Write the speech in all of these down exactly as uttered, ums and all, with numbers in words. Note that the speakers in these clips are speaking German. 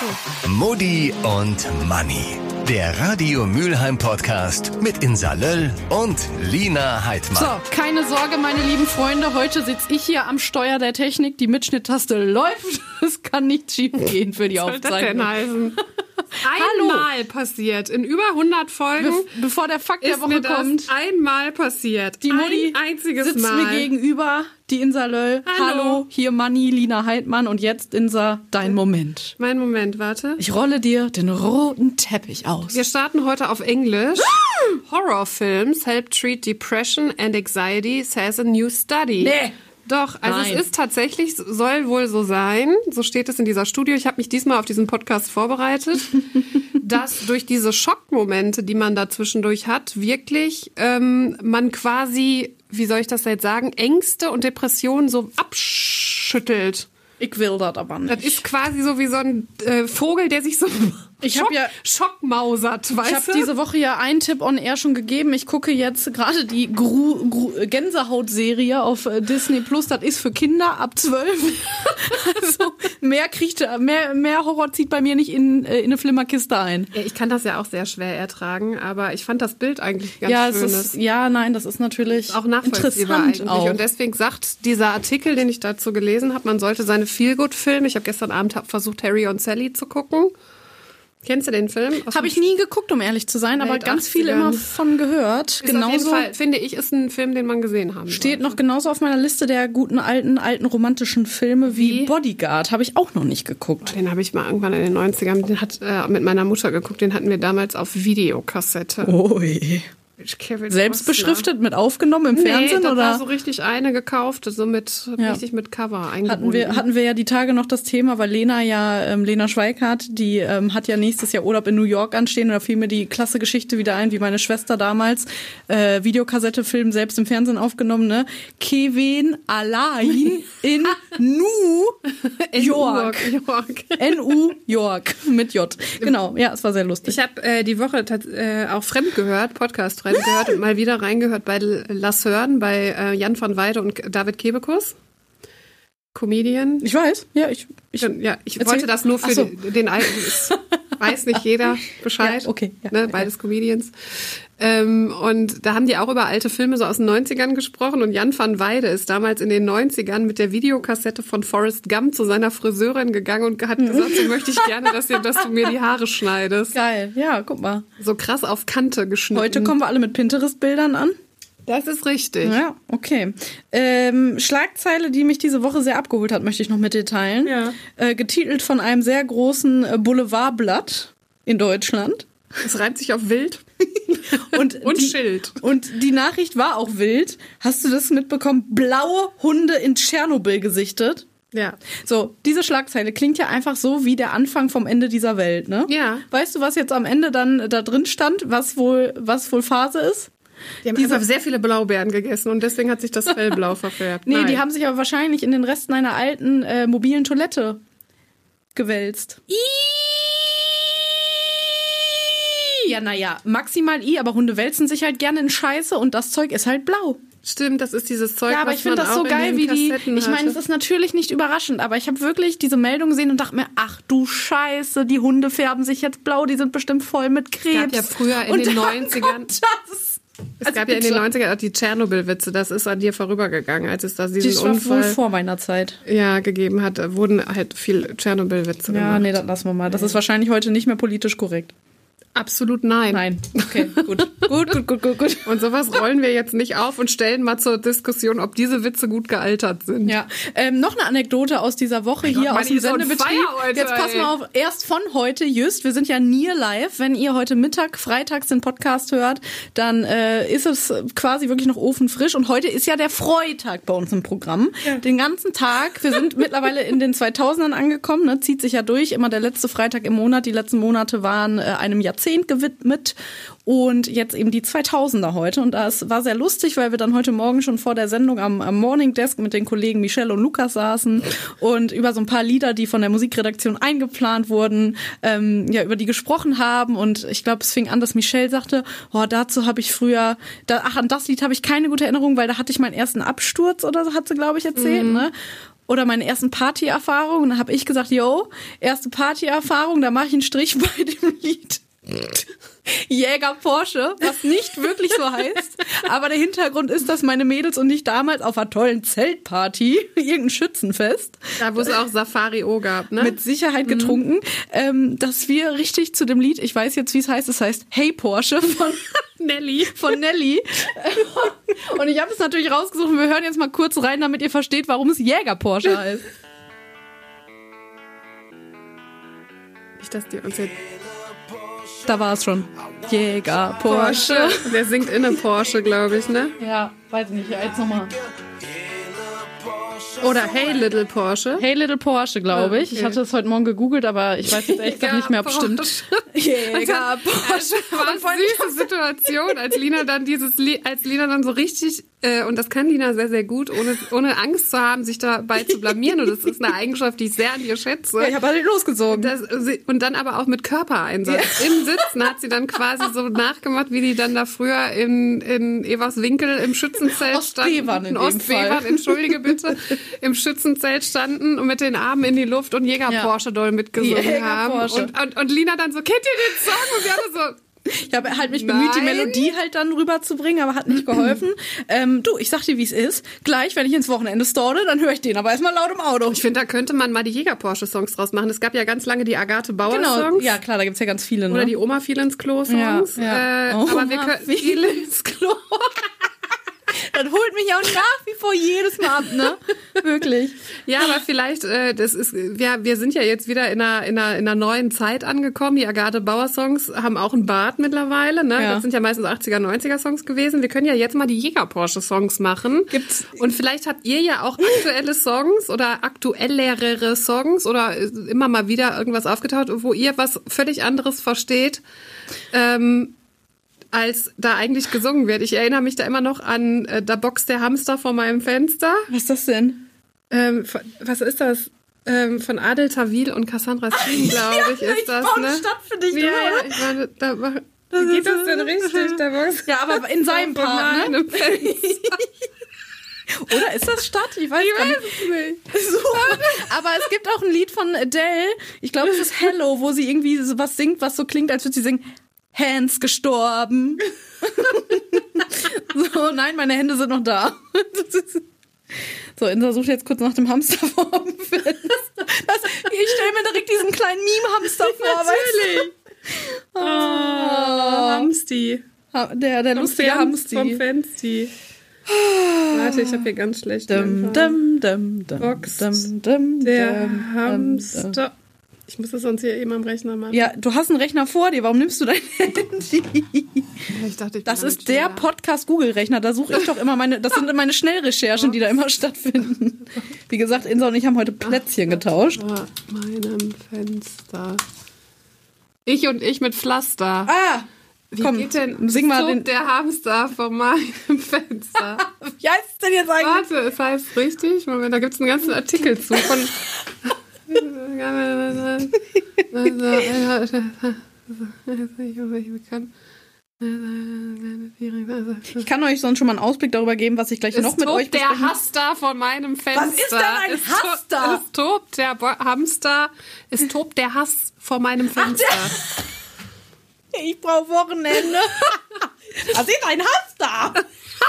Mutti und Manni. Der Radio Mülheim Podcast mit Insa Löll und Lina Heidmann. So, keine Sorge, meine lieben Freunde. Heute sitze ich hier am Steuer der Technik. Die Mitschnitttaste läuft. Es kann nicht schief gehen für die Was Aufzeichnung. soll das denn heißen? Einmal passiert. In über hundert Folgen. Be- bevor der Fakt der ist Woche mir das kommt. einmal passiert. Die Mutti Ein einziges sitzt Mal. mir gegenüber. Die Insa Löll. Hallo. Hallo, hier Manni, Lina Heidmann. Und jetzt, Insa, dein Moment. Mein Moment, warte. Ich rolle dir den roten Teppich aus. Wir starten heute auf Englisch. Horrorfilms help treat depression and anxiety, says a new study. Nee. Doch, also Nein. es ist tatsächlich, soll wohl so sein, so steht es in dieser Studie, ich habe mich diesmal auf diesen Podcast vorbereitet, dass durch diese Schockmomente, die man da zwischendurch hat, wirklich ähm, man quasi, wie soll ich das jetzt sagen, Ängste und Depressionen so abschüttelt. Ich will das aber nicht. Das ist quasi so wie so ein äh, Vogel, der sich so Ich Schock, hab ja- schockmausert, weißt Ich habe du? diese Woche ja einen Tipp on Air schon gegeben. Ich gucke jetzt gerade die Gru- Gru- Gänsehaut-Serie auf äh, Disney Plus. Das ist für Kinder ab zwölf. Also mehr kriegt mehr mehr Horror zieht bei mir nicht in, äh, in eine Flimmerkiste ein. Ja, ich kann das ja auch sehr schwer ertragen, aber ich fand das Bild eigentlich ganz Ja, schön. es ist ja nein, das ist natürlich Auch nachvollziehbar interessant eigentlich. auch. Und deswegen sagt dieser Artikel, den ich dazu gelesen habe, man sollte seine Feelgood-Filme, ich habe gestern Abend versucht, Harry und Sally zu gucken. Kennst du den Film? Habe ich nie geguckt, um ehrlich zu sein, aber Welt ganz viele achtzigern. immer von gehört. Ist auf jeden Genauso Fall, finde ich, ist ein Film, den man gesehen haben steht sollte. noch genauso auf meiner Liste der guten alten alten romantischen Filme wie, Wie? Bodyguard. Habe ich auch noch nicht geguckt. Den habe ich mal irgendwann in den neunzigern, den hat äh, mit meiner Mutter geguckt, den hatten wir damals auf Videokassette. Ui. Kevin Selbst Costner. beschriftet, mit aufgenommen im Nee, Fernsehen das oder? war so richtig eine gekauft, so mit Ja. richtig mit Cover eingebunden. Hatten wir, hatten wir ja die Tage noch das Thema, weil Lena ja, ähm, Lena Schweikart, die ähm, hat ja nächstes Jahr Urlaub in New York anstehen und da fiel mir die klasse Geschichte wieder ein, wie meine Schwester damals äh, Videokassette Film selbst im Fernsehen aufgenommen, ne? Kevin allein in New York. York. N U York mit J. Genau, ja, es war sehr lustig. Ich habe äh, die Woche tats- äh, auch fremd gehört, Podcast fremd gehört und mal wieder reingehört bei Lassörn, bei äh, Jan van Weide und David Kebekus. Comedian. Ich weiß, ja, ich, ich Ja, ich Erzähl. wollte das nur für Ach so. den, den alten. Es weiß nicht jeder Bescheid. Ja, okay, ja, ne, okay. beides Comedians. Ähm, und da haben die auch über alte Filme so aus den neunzigern gesprochen. Und Jan van Weide ist damals in den neunzigern mit der Videokassette von Forrest Gump zu seiner Friseurin gegangen und hat gesagt, so möchte ich gerne, dass, ihr, dass du mir die Haare schneidest. geil, ja, guck mal. So krass auf Kante geschnitten. Heute kommen wir alle mit Pinterest-Bildern an. Das ist richtig. Ja, okay. Ähm, Schlagzeile, die mich diese Woche sehr abgeholt hat, möchte ich noch mit dir teilen. Ja. Äh, getitelt von einem sehr großen äh, Boulevardblatt in Deutschland. Es reimt sich auf wild Und, und die, Schild. Und die Nachricht war auch wild. Hast du das mitbekommen? Blaue Hunde in Tschernobyl gesichtet. Ja. So, diese Schlagzeile klingt ja einfach so wie der Anfang vom Ende dieser Welt, ne? Ja. Weißt du, was jetzt am Ende dann da drin stand, was wohl, was wohl Phase ist? Die haben Diese- einfach sehr viele Blaubeeren gegessen und deswegen hat sich das Fell blau verfärbt. Nee, Nein. die haben sich aber wahrscheinlich in den Resten einer alten äh, mobilen Toilette gewälzt. Ja, naja, maximal I, aber Hunde wälzen sich halt gerne in Scheiße und das Zeug ist halt blau. Stimmt, das ist dieses Zeug, Ja, aber was ich finde man das so auch in geil, den wie die. Kassetten Ich meine, es hatte. ist natürlich nicht überraschend, aber ich habe wirklich diese Meldung gesehen und dachte mir, ach du Scheiße, die Hunde färben sich jetzt blau, die sind bestimmt voll mit Krebs. gab ja früher in und den dann neunzigern kommt das. Es Also gab ja in den bitte. neunzigern auch die Tschernobyl-Witze, das ist an dir vorübergegangen, als es da diesen Das war wohl Unfall vor meiner Zeit. ja, gegeben hat, da wurden halt viel Tschernobyl-Witze Ja, gemacht. nee, das lassen wir mal. Das ist wahrscheinlich heute nicht mehr politisch korrekt. Absolut nein. Nein. Okay, gut. gut, gut, gut, gut, gut. Und sowas rollen wir jetzt nicht auf und stellen mal zur Diskussion, ob diese Witze gut gealtert sind. Ja, ähm, noch eine Anekdote aus dieser Woche Gott, hier aus Manni dem ist on Sendebetrieb. fire heute, Jetzt pass ey. mal auf, erst von heute, just, wir sind ja near live. Wenn ihr heute Mittag, freitags den Podcast hört, dann äh, ist es quasi wirklich noch ofenfrisch. Und heute ist ja der Freitag bei uns im Programm. Ja. Den ganzen Tag, wir sind mittlerweile in den zweitausendern angekommen, ne, zieht sich ja durch, immer der letzte Freitag im Monat. Die letzten Monate waren äh, einem Jahrzehnt Jahrzehnt gewidmet und jetzt eben die zweitausender heute. Und das war sehr lustig, weil wir dann heute Morgen schon vor der Sendung am, am Morning Desk mit den Kollegen Michelle und Lukas saßen und über so ein paar Lieder, die von der Musikredaktion eingeplant wurden, ähm, ja, über die gesprochen haben. Und ich glaube, es fing an, dass Michelle sagte, oh, dazu habe ich früher, da, ach, an das Lied habe ich keine gute Erinnerung, weil da hatte ich meinen ersten Absturz oder so, hat sie, glaube ich, erzählt, mhm. ne? Oder meine ersten Partyerfahrungen. Und dann habe ich gesagt, yo, erste Partyerfahrung, da mache ich einen Strich bei dem Lied. Jäger Porsche, was nicht wirklich so heißt. Aber der Hintergrund ist, dass meine Mädels und ich damals auf einer tollen Zeltparty, irgendein Schützenfest. Da, wo es auch Safari O gab, ne? Mit Sicherheit getrunken, mhm. ähm, dass wir richtig zu dem Lied, ich weiß jetzt, wie es heißt, es heißt Hey Porsche von Nelly. Von Nelly. Und ich habe es natürlich rausgesucht und wir hören jetzt mal kurz rein, damit ihr versteht, warum es Jäger Porsche heißt. Nicht, dass die uns jetzt... Da war es schon. Jäger Porsche. Porsche. Der singt in einem Porsche, glaube ich, ne? Ja, weiß ich nicht. Jetzt nochmal. Oder Hey Little Porsche. Hey Little Porsche, glaube ich. Okay. Ich hatte es heute Morgen gegoogelt, aber ich weiß jetzt echt gar nicht mehr, ob es stimmt. Jäger Porsche. Das war eine süße Situation, als Lina dann dieses Lied, als Lina dann so richtig, äh, und das kann Lina sehr, sehr gut, ohne, ohne Angst zu haben, sich dabei zu blamieren. Und das ist eine Eigenschaft, die ich sehr an ihr schätze. Ja, ich habe halt losgezogen. Das, und dann aber auch mit Körpereinsatz. Ja. Im Sitzen hat sie dann quasi so nachgemacht, wie die dann da früher in, in Everswinkel im Schützenzelt standen. Ostbevern in Ostbevern, entschuldige bitte. Im Schützenzelt standen und mit den Armen in die Luft und Jäger ja. Porsche doll mitgesungen Jäger haben. Porsche. Und, und, und Lina dann so, kennt ihr den Song? Und wir alle so... Ich habe halt mich bemüht, Nein. die Melodie halt dann rüberzubringen, aber hat nicht geholfen. ähm, du, ich sag dir, wie es ist. Gleich, wenn ich ins Wochenende storne, dann höre ich den aber erstmal laut im Auto. Ich finde, da könnte man mal die Jäger-Porsche-Songs draus machen. Es gab ja ganz lange die Agathe Bauer-Songs. Genau, ja klar, da gibt's ja ganz viele. Ne? Oder die Oma fiel ins Klo-Songs. Ja, ja. Äh, Oma aber wir können fiel ins Klo. Das holt mich auch nach wie vor jedes Mal ab, ne? Wirklich. Ja, aber vielleicht, äh, das ist, ja, wir sind ja jetzt wieder in einer, in einer, in einer neuen Zeit angekommen. Die Agathe Bauer Songs haben auch einen Bart mittlerweile, ne? Ja. Das sind ja meistens achtziger, neunziger Songs gewesen. Wir können ja jetzt mal die Jäger Porsche Songs machen. Gibt's. Und vielleicht habt ihr ja auch aktuelle Songs oder aktuellere Songs oder immer mal wieder irgendwas aufgetaucht, wo ihr was völlig anderes versteht. Ähm, als da eigentlich gesungen wird. Ich erinnere mich da immer noch an äh, Da boxt der Hamster vor meinem Fenster. Was ist das denn? Ähm, was ist das? Ähm, von Adel Tawil und Cassandra Steen, glaube ich, ja, ist ich das, baue ne? eine Stadt für dich, ja, ja, ich meine, da mach, wie geht das denn richtig? Da boxt ja, aber in seinem Part, ne? Oder ist das Stadt? Ich weiß, ich gar weiß nicht. es nicht. Super. Aber es gibt auch ein Lied von Adele, ich glaube, es ist Hello, wo sie irgendwie so was singt, was so klingt, als würde sie singen, Hands gestorben. So, nein, meine Hände sind noch da. So, Insa sucht jetzt kurz nach dem Hamster vor dem Fenster. Das, ich stelle mir direkt diesen kleinen Meme-Hamster vor. Natürlich. Oh, oh, Hamsti. Der, der lustige Fen- Hamsti. Vom Fensti. Warte, ich habe hier ganz schlecht. Dum, dum, dum, dum, Boxt dum, dum, der dum, Hamster. Dum. Ich muss das sonst hier eben am Rechner machen. Ja, du hast einen Rechner vor dir. Warum nimmst du dein Handy? Ich dachte, ich das ist der Podcast-Google-Rechner. Da suche ich doch immer meine, das sind meine Schnellrecherchen, die da immer stattfinden. Wie gesagt, Insa und ich haben heute Plätzchen getauscht. Vor meinem Fenster. Ich und ich mit Pflaster. Ah! Wie komm, geht denn sing mal den der Hamster vor meinem Fenster? Wie heißt es denn jetzt eigentlich? Warte, es heißt richtig. Moment, da gibt es einen ganzen Artikel zu. Von ich kann euch sonst schon mal einen Ausblick darüber geben, was ich gleich es noch mit euch besprechen. Der Hamster vor meinem Fenster. Was ist denn ein es Hamster? To- es tobt der Bo- Hamster. Es tobt der Hass vor meinem Fenster. Ach, ich brauche Wochenende. Was ist ein Hamster?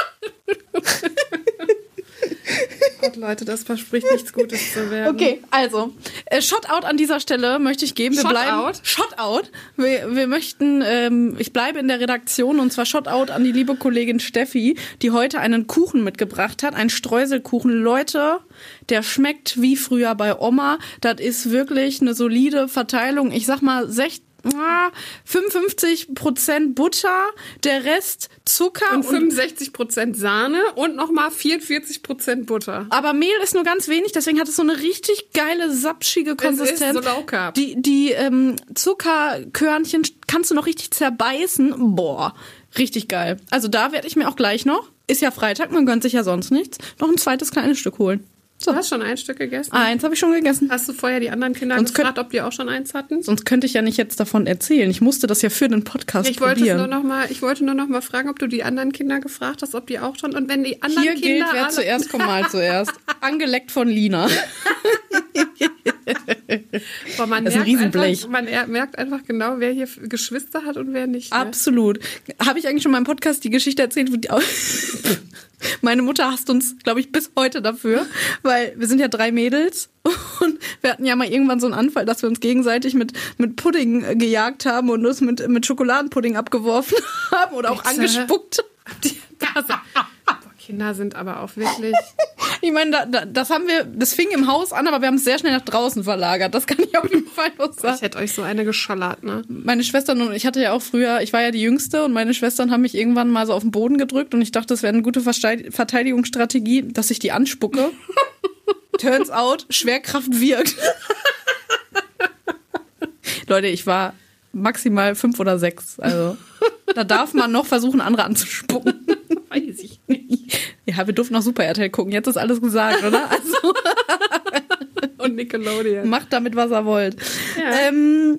Gott, Leute, das verspricht nichts Gutes zu werden. Okay, also, äh, Shotout an dieser Stelle möchte ich geben. Wir Shotout? bleiben Shotout. Wir, wir möchten, ähm, ich bleibe in der Redaktion und zwar Shotout an die liebe Kollegin Steffi, die heute einen Kuchen mitgebracht hat, einen Streuselkuchen. Leute, der schmeckt wie früher bei Oma. Das ist wirklich eine solide Verteilung. Ich sag mal, sechzig ah, fünfundfünfzig Prozent Butter, der Rest Zucker und, und fünfundsechzig Prozent Sahne und nochmal vierundvierzig Prozent Butter. Aber Mehl ist nur ganz wenig, deswegen hat es so eine richtig geile, sapschige Konsistenz. Es ist so low carb. Die, die ähm, Zuckerkörnchen kannst du noch richtig zerbeißen. Boah, richtig geil. Also da werde ich mir auch gleich noch, ist ja Freitag, man gönnt sich ja sonst nichts, noch ein zweites kleines Stück holen. So. Du hast schon ein Stück gegessen? Eins habe ich schon gegessen. Hast du vorher die anderen Kinder sonst gefragt, könnt, ob die auch schon eins hatten? Sonst könnte ich ja nicht jetzt davon erzählen. Ich musste das ja für den Podcast ich wollte probieren. Nur noch mal, ich wollte nur noch mal fragen, ob du die anderen Kinder gefragt hast, ob die auch schon... Und wenn die anderen Hier Kinder gilt, wer alle zuerst kommt, mal zuerst. Angeleckt von Lina. Boah, man das ist ein Riesenblech. Einfach, man merkt einfach genau, wer hier Geschwister hat und wer nicht. Ne? Absolut. Habe ich eigentlich schon mal im Podcast die Geschichte erzählt, wo die meine Mutter hasst uns, glaube ich, bis heute dafür, weil wir sind ja drei Mädels und wir hatten ja mal irgendwann so einen Anfall, dass wir uns gegenseitig mit, mit Pudding gejagt haben und uns mit, mit Schokoladenpudding abgeworfen haben oder auch angespuckt. Kinder sind aber auch wirklich... Ich meine, da, da, das haben wir, das fing im Haus an, aber wir haben es sehr schnell nach draußen verlagert. Das kann ich auf jeden Fall noch sagen. Ich hätte euch so eine geschallert, ne? Meine Schwestern und ich hatte ja auch früher, ich war ja die Jüngste und meine Schwestern haben mich irgendwann mal so auf den Boden gedrückt und ich dachte, das wäre eine gute Verteidigungsstrategie, dass ich die anspucke. Turns out, Schwerkraft wirkt. Leute, ich war maximal fünf oder sechs, also da darf man noch versuchen, andere anzuspucken. Weiß ich nicht. Ja, wir durften noch Super R T L gucken. Jetzt ist alles gesagt, oder? Also und Nickelodeon. Macht damit, was ihr wollt. Ja. Ähm,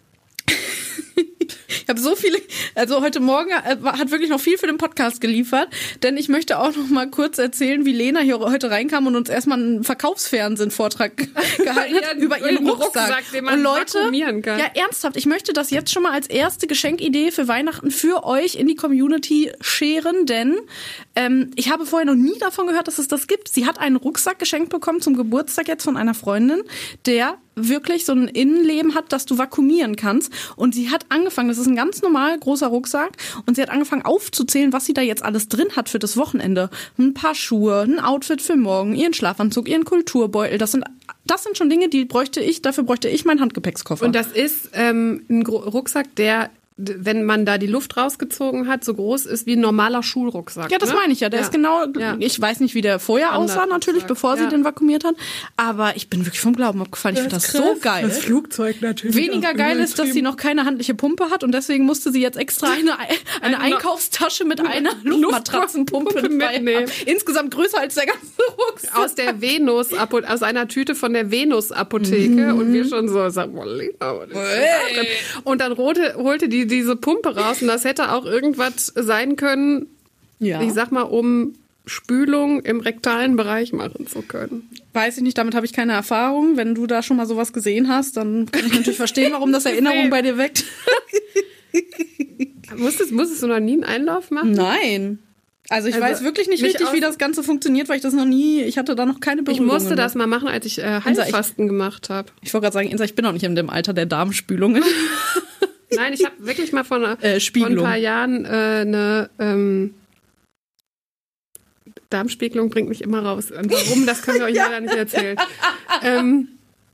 ich habe so viele, also heute Morgen hat wirklich noch viel für den Podcast geliefert, denn ich möchte auch noch mal kurz erzählen, wie Lena hier heute reinkam und uns erstmal einen Verkaufsfernsehen-Vortrag gehalten hat ja, über ihren Rucksack. Rucksack den man und Leute, kann. Ja ernsthaft, ich möchte das jetzt schon mal als erste Geschenkidee für Weihnachten für euch in die Community scheren, denn ähm, ich habe vorher noch nie davon gehört, dass es das gibt. Sie hat einen Rucksack geschenkt bekommen zum Geburtstag jetzt von einer Freundin, der wirklich so ein Innenleben hat, dass du vakuumieren kannst. Und sie hat angefangen, das ist ein ganz normal großer Rucksack, und sie hat angefangen aufzuzählen, was sie da jetzt alles drin hat für das Wochenende. Ein paar Schuhe, ein Outfit für morgen, ihren Schlafanzug, ihren Kulturbeutel. Das sind das sind schon Dinge, die bräuchte ich, dafür bräuchte ich meinen Handgepäckskoffer. Und das ist ähm, ein Rucksack, der, wenn man da die Luft rausgezogen hat, so groß ist wie ein normaler Schulrucksack. Ja, das ne? meine ich ja. Der ja. ist genau, ja. ich weiß nicht, wie der vorher aussah natürlich, bevor sie ja. den vakuumiert hat. Aber ich bin wirklich vom Glauben abgefallen. Ich finde das, das so geil. Das Flugzeug natürlich. Weniger geil ist, dass sie noch keine handliche Pumpe hat und deswegen musste sie jetzt extra eine, eine Einkaufstasche mit einer Luftmatratzenpumpe mitnehmen. Insgesamt größer als der ganze Rucksack. Aus der Venus, aus einer Tüte von der Venus-Apotheke. Mhm. Und wir schon so, sag mal, hey. Und dann holte, holte die diese Pumpe raus und das hätte auch irgendwas sein können, ja. ich sag mal, um Spülung im rektalen Bereich machen zu können. Weiß ich nicht, damit habe ich keine Erfahrung. Wenn du da schon mal sowas gesehen hast, dann kann ich natürlich verstehen, warum das Erinnerungen bei dir weckt. musstest, musstest du noch nie einen Einlauf machen? Nein. Also ich also weiß wirklich nicht richtig, wie das Ganze funktioniert, weil ich das noch nie, ich hatte da noch keine Berührung. Ich musste das mal machen, als ich äh, Heilfasten gemacht habe. Ich wollte gerade sagen, Insa, ich bin auch nicht in dem Alter der Darmspülungen. Nein, ich habe wirklich mal vor, eine, äh, vor ein paar Jahren äh, eine ähm, Darmspiegelung bringt mich immer raus. Und warum, das können wir euch ja. leider nicht erzählen. ähm,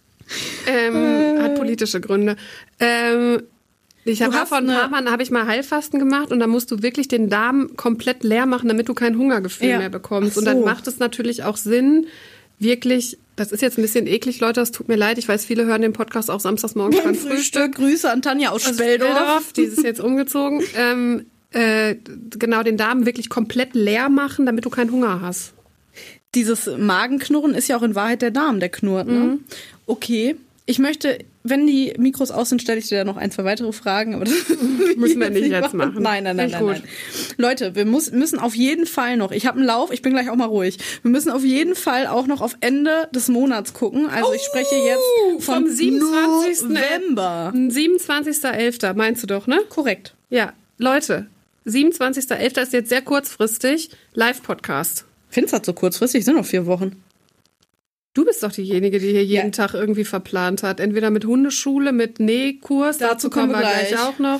ähm, hat politische Gründe. Ähm, ich habe vor ein paar Mal habe ich mal Heilfasten gemacht und da musst du wirklich den Darm komplett leer machen, damit du kein Hungergefühl ja. mehr bekommst. So. Und dann macht es natürlich auch Sinn, wirklich, das ist jetzt ein bisschen eklig, Leute, das tut mir leid. Ich weiß, viele hören den Podcast auch samstags morgens beim Frühstück. Frühstück. Grüße an Tanja aus Speldorf. Die ist jetzt umgezogen. ähm, äh, genau, den Darm wirklich komplett leer machen, damit du keinen Hunger hast. Dieses Magenknurren ist ja auch in Wahrheit der Darm, der knurrt. Ne? Mhm. Okay, ich möchte, wenn die Mikros aus sind, stelle ich dir da noch ein, zwei weitere Fragen. Aber das müssen wir nicht jetzt machen. machen. Nein, nein, nein, nein, nein. Leute, wir muss, müssen auf jeden Fall noch, ich habe einen Lauf, ich bin gleich auch mal ruhig, wir müssen auf jeden Fall auch noch auf Ende des Monats gucken. Also oh, ich spreche jetzt vom, vom siebenundzwanzigsten November. siebenundzwanzigster elfter meinst du doch, ne? Korrekt. Ja, Leute, siebenundzwanzigster elfter ist jetzt sehr kurzfristig, Live-Podcast. Findest du das so kurzfristig? Sind noch vier Wochen. Du bist doch diejenige, die hier jeden ja. Tag irgendwie verplant hat. Entweder mit Hundeschule, mit Nähkurs, dazu, dazu kommen wir gleich. gleich auch noch.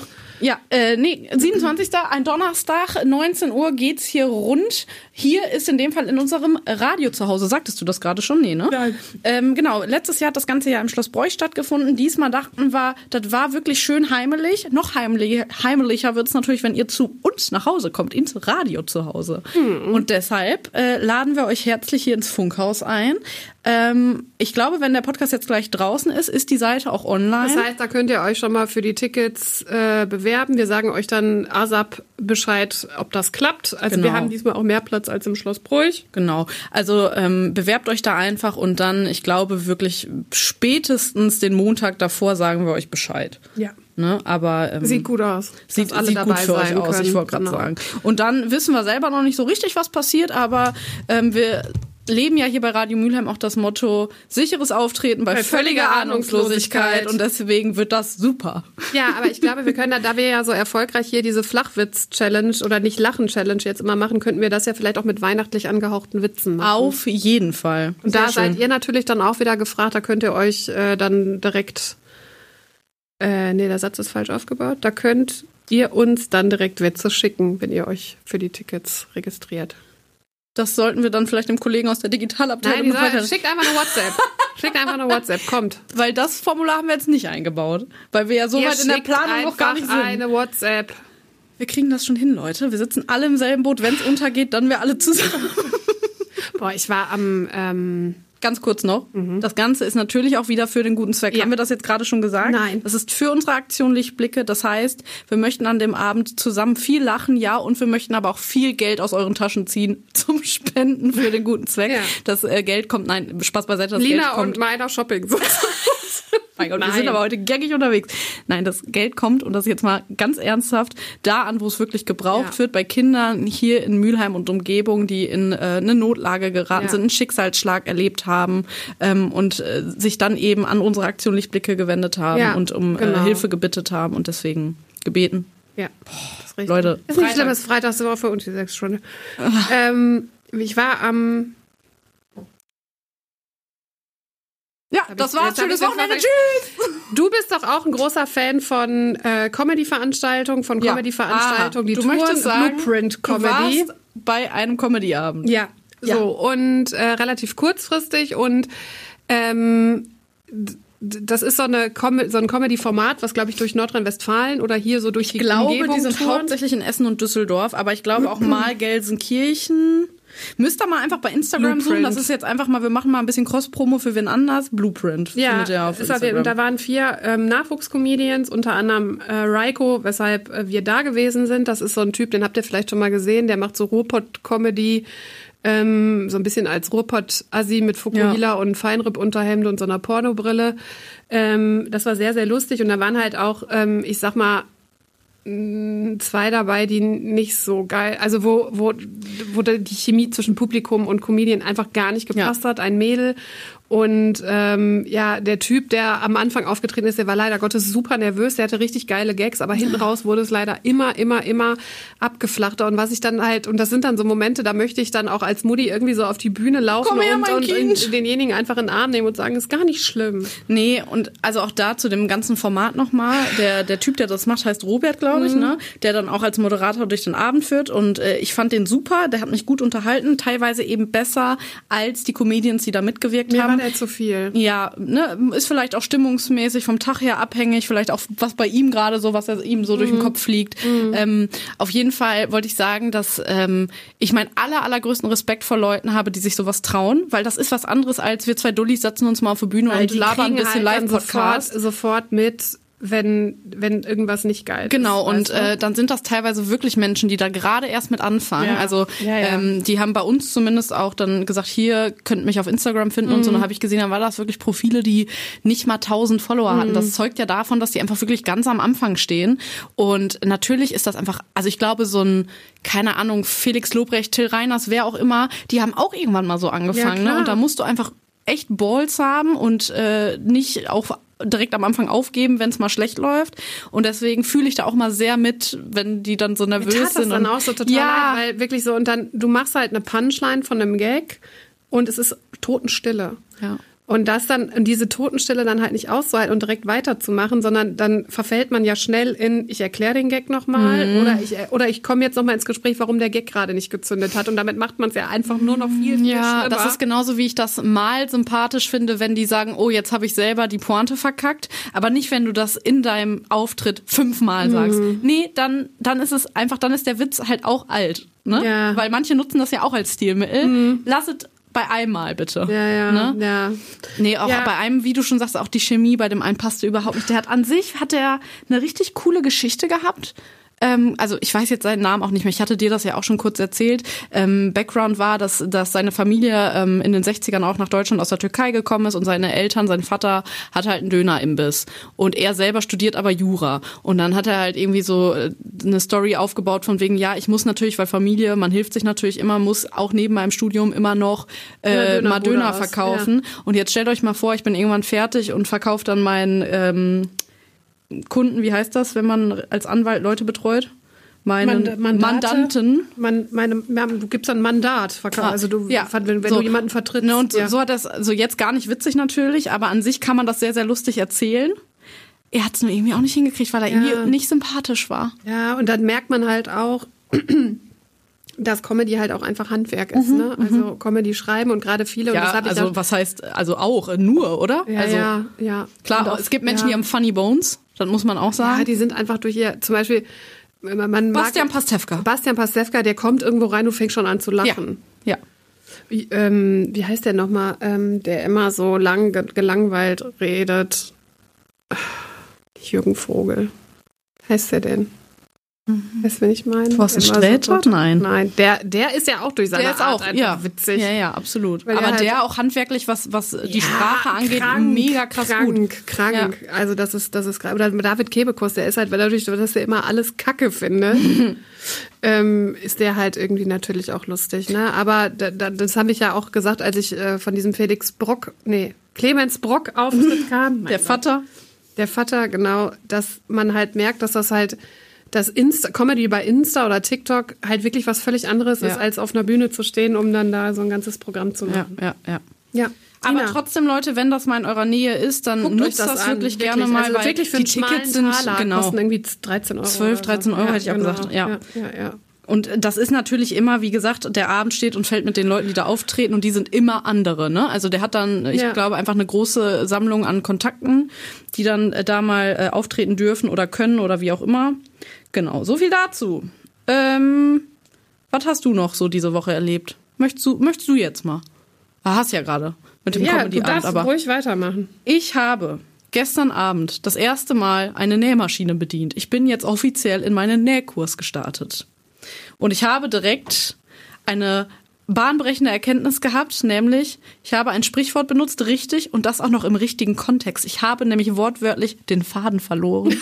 Ja, äh, nee, siebenundzwanzigster ein Donnerstag, neunzehn Uhr geht's hier rund. Hier ist in dem Fall in unserem Radio zu Hause. Sagtest du das gerade schon? Nee, ne? Nein. Ähm, genau, letztes Jahr hat das ganze Jahr im Schloss Broich stattgefunden. Diesmal dachten wir, das war wirklich schön heimelig. Noch heimlich, heimlicher wird's natürlich, wenn ihr zu uns nach Hause kommt, ins Radio zu Hause. Mhm. Und deshalb äh, laden wir euch herzlich hier ins Funkhaus ein. Ähm, ich glaube, wenn der Podcast jetzt gleich draußen ist, ist die Seite auch online. Das heißt, da könnt ihr euch schon mal für die Tickets äh, bewerben. Wir sagen euch dann ASAP Bescheid, ob das klappt. Also Genau. wir haben diesmal auch mehr Platz als im Schloss Broich. Genau, also ähm, bewerbt euch da einfach und dann, ich glaube wirklich spätestens den Montag davor sagen wir euch Bescheid. Ja. Ne? Aber ähm, Sieht gut aus. Sieht, alle sieht dabei gut für euch sein aus, können. ich wollte gerade Genau. sagen. Und dann wissen wir selber noch nicht so richtig, was passiert, aber ähm, wir leben ja hier bei Radio Mülheim auch das Motto sicheres Auftreten bei, Bei völliger völliger Ahnungslosigkeit Ahnungslosigkeit. und deswegen wird das super. Ja, aber ich glaube, wir können da, da wir ja so erfolgreich hier diese Flachwitz-Challenge oder nicht Lachen-Challenge jetzt immer machen, könnten wir das ja vielleicht auch mit weihnachtlich angehauchten Witzen machen. Auf jeden Fall. Und Sehr da seid schön. ihr natürlich dann auch wieder gefragt, da könnt ihr euch äh, dann direkt, äh, nee, der Satz ist falsch aufgebaut, da könnt ihr uns dann direkt Witze schicken, wenn ihr euch für die Tickets registriert. Das sollten wir dann vielleicht dem Kollegen aus der Digitalabteilung Nein, die noch soll, weiter... schickt einfach eine WhatsApp. Schickt einfach eine WhatsApp, kommt. Weil das Formular haben wir jetzt nicht eingebaut. Weil wir ja so Ihr weit in der schickt Planung noch gar nicht einfach sind. eine WhatsApp. Wir kriegen das schon hin, Leute. Wir sitzen alle im selben Boot. Wenn es untergeht, dann wir alle zusammen. Boah, ich war am... Ähm Ganz kurz noch. Mhm. Das Ganze ist natürlich auch wieder für den guten Zweck. Ja. Haben wir das jetzt gerade schon gesagt? Nein. Das ist für unsere Aktion Lichtblicke. Das heißt, wir möchten an dem Abend zusammen viel lachen, ja, und wir möchten aber auch viel Geld aus euren Taschen ziehen zum Spenden für den guten Zweck. Ja. Das äh, Geld kommt, nein, Spaß beiseite, das Lina Geld kommt. und meiner Shopping. Mein Gott, wir Nein. sind aber heute gaggig unterwegs. Nein, das Geld kommt, und das jetzt mal ganz ernsthaft, da an, wo es wirklich gebraucht Ja. wird, bei Kindern hier in Mülheim und Umgebung, die in äh, eine Notlage geraten Ja. sind, einen Schicksalsschlag erlebt haben ähm, und äh, sich dann eben an unsere Aktion Lichtblicke gewendet haben Ja, und um genau. äh, Hilfe gebittet haben und deswegen gebeten. Ja, das ist richtig. Leute, ist nicht Freitag. schlimm, es ist Freitagswoche und die sechs Stunde. ähm, ich war am... Ja, Hab das ich- war's. jetzt hab Schönes ich- Wochenende. jetzt Tschüss. Du bist doch auch ein großer Fan von äh, Comedy-Veranstaltungen, von Ja. Comedy-Veranstaltungen, die du touren, möchtest sagen, Blueprint-Comedy. Du warst bei einem Comedy-Abend. Ja, Ja. so und äh, relativ kurzfristig und ähm, d- d- das ist so, eine Com so ein Comedy-Format, was, glaube ich, durch Nordrhein-Westfalen oder hier so durch die Ich glaube, Umgebung die sind touren. hauptsächlich in Essen und Düsseldorf, aber ich glaube auch mal Gelsenkirchen. Müsst ihr mal einfach bei Instagram Blueprint. suchen. Das ist jetzt einfach mal, wir machen mal ein bisschen Cross-Promo für wen anders. Blueprint. Ja, findet ihr auf ist auf jeden, Instagram. und da waren vier ähm, Nachwuchscomedians, unter anderem äh, Raiko, weshalb äh, wir da gewesen sind. Das ist so ein Typ, den habt ihr vielleicht schon mal gesehen, der macht so Ruhrpott-Comedy, ähm, so ein bisschen als Ruhrpott-Assi mit Fukuhila Ja. und Feinripp-Unterhemd und so einer Pornobrille. Ähm, das war sehr, sehr lustig und da waren halt auch, ähm, ich sag mal, mh, zwei dabei, die nicht so geil, also wo, wo, wo die Chemie zwischen Publikum und Comedian einfach gar nicht gepasst Ja. hat. Ein Mädel und ähm, ja, der Typ, der am Anfang aufgetreten ist, der war leider Gottes super nervös, der hatte richtig geile Gags, aber hinten raus wurde es leider immer, immer, immer abgeflachter. Und was ich dann halt, und das sind dann so Momente, da möchte ich dann auch als Mutti irgendwie so auf die Bühne laufen Komm her, und, mein und Kind. denjenigen einfach in den Arm nehmen und sagen, ist gar nicht schlimm. Nee, und also auch da zu dem ganzen Format nochmal. Der, der Typ, der das macht, heißt Robert, glaube ich, ne? Der dann auch als Moderator durch den Abend führt. Und äh, ich fand den super, der hat mich gut unterhalten, teilweise eben besser als die Comedians, die da mitgewirkt Mir haben. war der zu viel. Ja, ne, ist vielleicht auch stimmungsmäßig vom Tag her abhängig, vielleicht auch was bei ihm gerade so, was er ihm so durch den Kopf fliegt. Ähm, auf jeden Fall wollte ich sagen, dass ähm, ich meinen aller, allergrößten Respekt vor Leuten habe, die sich sowas trauen, weil das ist was anderes, als wir zwei Dullis setzen uns mal auf die Bühne Weil und die labern ein kriegen bisschen halt dann Live-Podcast. Sofort, sofort mit, wenn, wenn irgendwas nicht geil ist. Genau, und weißt du? äh, dann sind das teilweise wirklich Menschen, die da gerade erst mit anfangen. Ja. Also Ja, ja. Ähm, die haben bei uns zumindest auch dann gesagt, hier könnt mich auf Instagram finden und so. Und dann habe ich gesehen, dann war das wirklich Profile, die nicht mal tausend Follower hatten. Das zeugt ja davon, dass die einfach wirklich ganz am Anfang stehen. Und natürlich ist das einfach, also ich glaube, so ein, keine Ahnung, Felix Lobrecht, Till Reiners, wer auch immer, die haben auch irgendwann mal so angefangen. Ja, ne? Und da musst du einfach echt Balls haben und äh, nicht auch direkt am Anfang aufgeben, wenn es mal schlecht läuft. Und deswegen fühle ich da auch mal sehr mit, wenn die dann so nervös Mir tat das sind. dann und auch so total ja, leid, weil wirklich so, und dann, du machst halt eine Punchline von einem Gag und es ist Totenstille. ja. Und das dann, diese Totenstille dann halt nicht auszuhalten und direkt weiterzumachen, sondern dann verfällt man ja schnell in, ich erkläre den Gag nochmal mhm. oder ich, oder ich komme jetzt nochmal ins Gespräch, warum der Gag gerade nicht gezündet hat. Und damit macht man es ja einfach nur noch viel, viel ja, schlimmer. Das ist genauso, wie ich das mal sympathisch finde, wenn die sagen, oh, jetzt habe ich selber die Pointe verkackt. Aber nicht, wenn du das in deinem Auftritt fünfmal sagst. Mhm. Nee, dann, dann ist es einfach, dann ist der Witz halt auch alt. Ne? Ja. Weil manche nutzen das ja auch als Stilmittel. Mhm. Lass es bei einmal bitte. Ja, ja, ne? ja. Nee, auch ja. bei einem, wie du schon sagst, auch die Chemie bei dem einen passte überhaupt nicht. Der hat an sich, hat der eine richtig coole Geschichte gehabt. Ähm, also ich weiß jetzt seinen Namen auch nicht mehr. Ich hatte dir das ja auch schon kurz erzählt. Ähm, Background war, dass, dass seine Familie ähm, in den sechzigern auch nach Deutschland aus der Türkei gekommen ist und seine Eltern, sein Vater hat halt einen Dönerimbiss. Und er selber studiert aber Jura. Und dann hat er halt irgendwie so eine Story aufgebaut von wegen, ja, ich muss natürlich, weil Familie, man hilft sich natürlich immer, muss auch neben meinem Studium immer noch äh, ja, mal Döner verkaufen. Ja. Und jetzt stellt euch mal vor, ich bin irgendwann fertig und verkaufe dann meinen ähm, Kunden, wie heißt das, wenn man als Anwalt Leute betreut? Meinen Mandate, Mandanten. Man, meine, du gibst ein Mandat, ah, also du, ja, wenn, wenn so. du jemanden vertrittst. Ne, und ja. so hat das, also jetzt gar nicht witzig natürlich, aber an sich kann man das sehr, sehr lustig erzählen. Er hat es nur irgendwie auch nicht hingekriegt, weil er ja. irgendwie nicht sympathisch war. Ja, und dann merkt man halt auch, dass Comedy halt auch einfach Handwerk ist, mhm, ne? Also Comedy schreiben und gerade viele. Ja, und das hab ich also auch, was heißt, also auch, nur, oder? Ja, also, ja, ja. Klar, auch, es gibt Menschen, ja. die haben Funny Bones, das muss man auch sagen. Ja, die sind einfach durch ihr, zum Beispiel, man Bastian mag, Pastewka. Bastian Pastewka, der kommt irgendwo rein und fängt schon an zu lachen. Ja. ja. Wie, ähm, wie heißt der nochmal, ähm, der immer so lang gelangweilt redet? Jürgen Vogel. Heißt der denn? Mhm. Weißt du, wen ich meine? Thorsten Sträter? So, Nein. Nein, der, der ist ja auch durch seine der ist Art auch, einfach ja. witzig. Ja, ja, absolut. Weil aber halt der auch handwerklich, was, was die ja, Sprache angeht, krank, mega krass krank, gut. Krank, krank. Ja. Also das ist, das ist gerade. Oder David Kebekus, der ist halt, weil dadurch, dass er immer alles Kacke findet, ähm, ist der halt irgendwie natürlich auch lustig, ne? Aber da, da, das habe ich ja auch gesagt, als ich äh, von diesem Felix Brock, nee, Clemens Brock Auftritt kam. Der Vater. Der Vater, genau, dass man halt merkt, dass das halt dass Insta, Comedy bei Insta oder TikTok halt wirklich was völlig anderes ja. ist, als auf einer Bühne zu stehen, um dann da so ein ganzes Programm zu machen. Ja, ja, ja. ja. Aber trotzdem, Leute, wenn das mal in eurer Nähe ist, dann Guckt nutzt das, das wirklich gerne mal, also weil wirklich für die Tickets sind Taler, genau kosten irgendwie dreizehn Euro. zwölf, dreizehn Euro ja, hätte ich auch genau. gesagt. Ja. Ja, ja, ja. Und das ist natürlich immer, wie gesagt, der Abend steht und fällt mit den Leuten, die da auftreten, und die sind immer andere, ne? Also der hat dann, ich ja. glaube, einfach eine große Sammlung an Kontakten, die dann äh, da mal äh, auftreten dürfen oder können oder wie auch immer. Genau, so viel dazu. Ähm, was hast du noch so diese Woche erlebt? Möchtest du, möchtest du jetzt mal? Ah, hast ja gerade mit dem ja, Comedy-Abend. Ja, du darfst ruhig weitermachen. Ich habe gestern Abend das erste Mal eine Nähmaschine bedient. Ich bin jetzt offiziell in meinen Nähkurs gestartet. Und ich habe direkt eine bahnbrechende Erkenntnis gehabt, nämlich ich habe ein Sprichwort benutzt, richtig, und das auch noch im richtigen Kontext. Ich habe nämlich wortwörtlich den Faden verloren.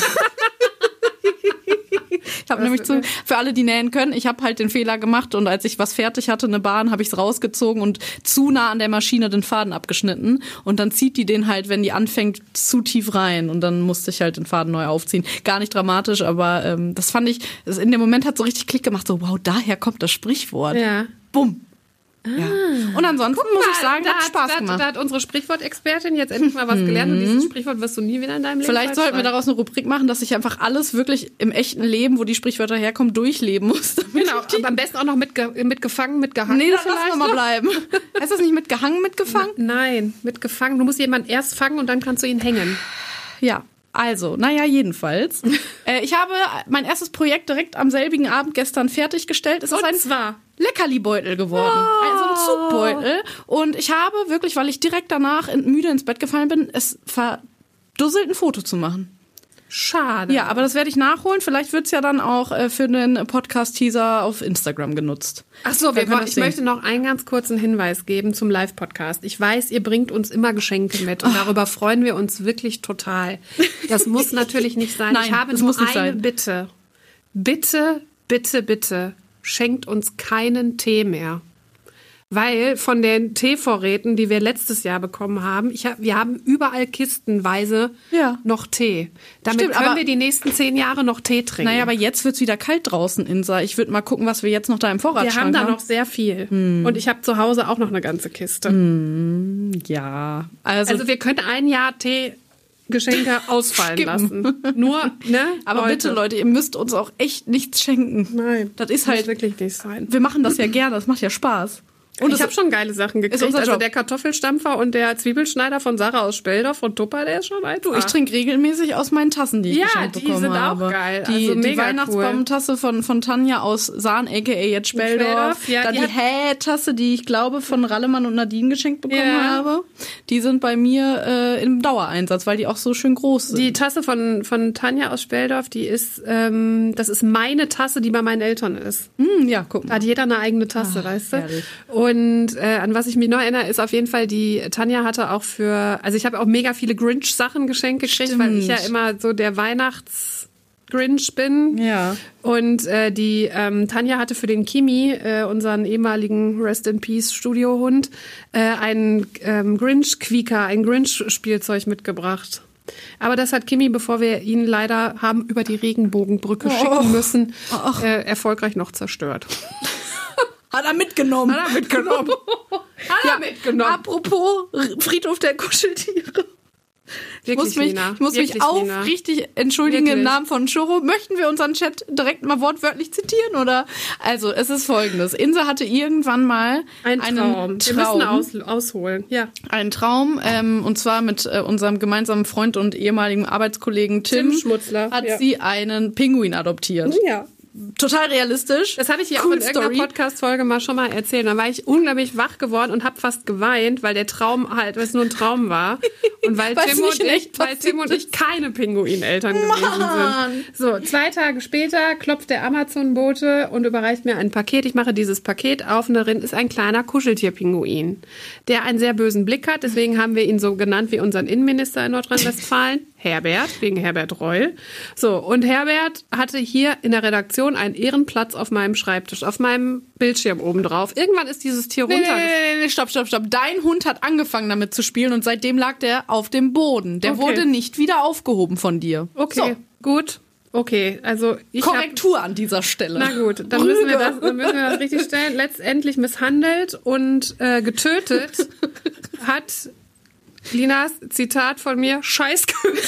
Ich habe nämlich zu, für alle, die nähen können, ich habe halt den Fehler gemacht, und als ich was fertig hatte, eine Bahn, habe ich es rausgezogen und zu nah an der Maschine den Faden abgeschnitten, und dann zieht die den halt, wenn die anfängt, zu tief rein, und dann musste ich halt den Faden neu aufziehen. Gar nicht dramatisch, aber ähm, das fand ich, das in dem Moment hat so richtig Klick gemacht, so wow, daher kommt das Sprichwort. Ja. Bumm. Ja. Und ansonsten Guck muss mal, ich sagen, da hat Spaß da, gemacht. Da hat unsere Sprichwortexpertin jetzt endlich mal was gelernt, und dieses Sprichwort wirst du nie wieder in deinem Leben Vielleicht sollten wir daraus eine Rubrik machen, dass ich einfach alles wirklich im echten Leben, wo die Sprichwörter herkommen, durchleben muss. Genau, aber am besten auch noch mit, mit gefangen, mit gehangen. Nee, das lassen wir mal bleiben. Heißt das nicht mit gehangen, mit gefangen? Nein, mit gefangen. Du musst jemanden erst fangen und dann kannst du ihn hängen. Ja. Also, naja, jedenfalls. äh, ich habe mein erstes Projekt direkt am selbigen Abend gestern fertiggestellt. Es und ist ein zwar Leckerli-Beutel geworden. Oh. Also ein Zugbeutel. Und ich habe wirklich, weil ich direkt danach in, müde ins Bett gefallen bin, es verdusselt, ein Foto zu machen. Schade. Ja, aber das werde ich nachholen. Vielleicht wird's ja dann auch äh, für den Podcast-Teaser auf Instagram genutzt. Ach so, wir, ich sehen. möchte noch einen ganz kurzen Hinweis geben zum Live-Podcast. Ich weiß, ihr bringt uns immer Geschenke mit, und oh. darüber freuen wir uns wirklich total. Das muss natürlich nicht sein. Nein, ich habe das nur muss nicht eine sein. Bitte. Bitte, bitte, bitte, schenkt uns keinen Tee mehr. Weil von den Teevorräten, die wir letztes Jahr bekommen haben, ich hab, wir haben überall kistenweise Ja. noch Tee. Damit Stimmt, können aber- wir die nächsten zehn Jahre noch Tee trinken. Naja, aber jetzt wird's wieder kalt draußen, Insa. Ich würde mal gucken, was wir jetzt noch da im wir Vorratsschrank haben da noch sehr viel. Und ich habe zu Hause auch noch eine ganze Kiste. Ja, also, Also wir können ein Jahr Teegeschenke ausfallen Skippen. lassen. Nur, ne? aber bitte, Leute, ihr müsst uns auch echt nichts schenken. Nein, Das ist muss halt, wirklich nicht sein. wir machen das ja gerne, das macht ja Spaß. Und Und es- ich habe schon geile Sachen gekriegt. unser Also Job. der Kartoffelstampfer und der Zwiebelschneider von Sarah aus Speldorf von Tupper, der ist schon ein Du, ich trinke regelmäßig aus meinen Tassen, die ich Ja, geschenkt die bekommen sind auch habe. geil. Die, Also die mega Weihnachtsbaumtasse von, von Tanja aus Sahn, aka jetzt Speldorf. Speldorf, ja, Dann die die hat- Hä-Tasse, die ich glaube von Rallemann und Nadine geschenkt bekommen Ja. habe. Die sind bei mir äh, im Dauereinsatz, weil die auch so schön groß sind. Die Tasse von, von Tanja aus Speldorf, die ist, ähm, das ist meine Tasse, die bei meinen Eltern ist. Hm, ja, guck Da mal. hat jeder eine eigene Tasse, weißt du? herrlich. Und äh, an was ich mich noch erinnere, ist auf jeden Fall, die Tanja hatte auch für, also ich habe auch mega viele Grinch-Sachen geschenkt gekriegt, weil ich ja Stimmt. immer so der Weihnachts-Grinch bin. Ja. Und äh, die ähm, Tanja hatte für den Kimi, äh, unseren ehemaligen Rest in Peace Studiohund, äh, einen ähm, Grinch-Quieker, ein Grinch-Spielzeug mitgebracht. Aber das hat Kimi, bevor wir ihn leider haben über die Regenbogenbrücke schicken müssen, äh, erfolgreich noch zerstört. Hat er mitgenommen. Hat er mitgenommen. Hat er mitgenommen. Apropos Friedhof der Kuscheltiere. Ich muss Wirklich, mich, Lina. ich muss mich Wirklich, Lina. aufrichtig entschuldigen Wirklich. im Namen von Choro. Möchten wir unseren Chat direkt mal wortwörtlich zitieren? Oder? Also, es ist folgendes. Insa hatte irgendwann mal Ein einen Traum. Traum. Wir müssen aus, ausholen. Ja. Einen Traum, ähm, und zwar mit äh, unserem gemeinsamen Freund und ehemaligen Arbeitskollegen Tim, Tim Schmutzler, hat ja. sie einen Pinguin adoptiert. Ja. Total realistisch. Das habe ich hier Cool auch in irgendeiner Story. Podcast-Folge mal schon mal erzählt. Da war ich unglaublich wach geworden und habe fast geweint, weil der Traum halt, weil es nur ein Traum war. Und weil, Weil es Tim, nicht und in ich, echt weil Tim und ich keine Pinguineltern gewesen Mann. sind. So, zwei Tage später klopft der Amazon-Bote und überreicht mir ein Paket. Ich mache dieses Paket auf und darin ist ein kleiner Kuscheltier-Pinguin, der einen sehr bösen Blick hat. Deswegen haben wir ihn so genannt wie unseren Innenminister in Nordrhein-Westfalen. Herbert, wegen Herbert Reul. So, und Herbert hatte hier in der Redaktion einen Ehrenplatz auf meinem Schreibtisch, auf meinem Bildschirm oben drauf. Irgendwann ist dieses Tier Nee, nee, runtergefallen. nee, nee, nee, stopp, stopp, stopp. Dein Hund hat angefangen damit zu spielen und seitdem lag der auf dem Boden. Der Okay. wurde nicht wieder aufgehoben von dir. Okay, gut. Okay, also ich So, hab, Korrektur an dieser Stelle. Na gut, dann müssen, wir das, dann müssen wir das richtig stellen. Letztendlich misshandelt und äh, getötet hat Linas Zitat von mir, Scheißkünstler.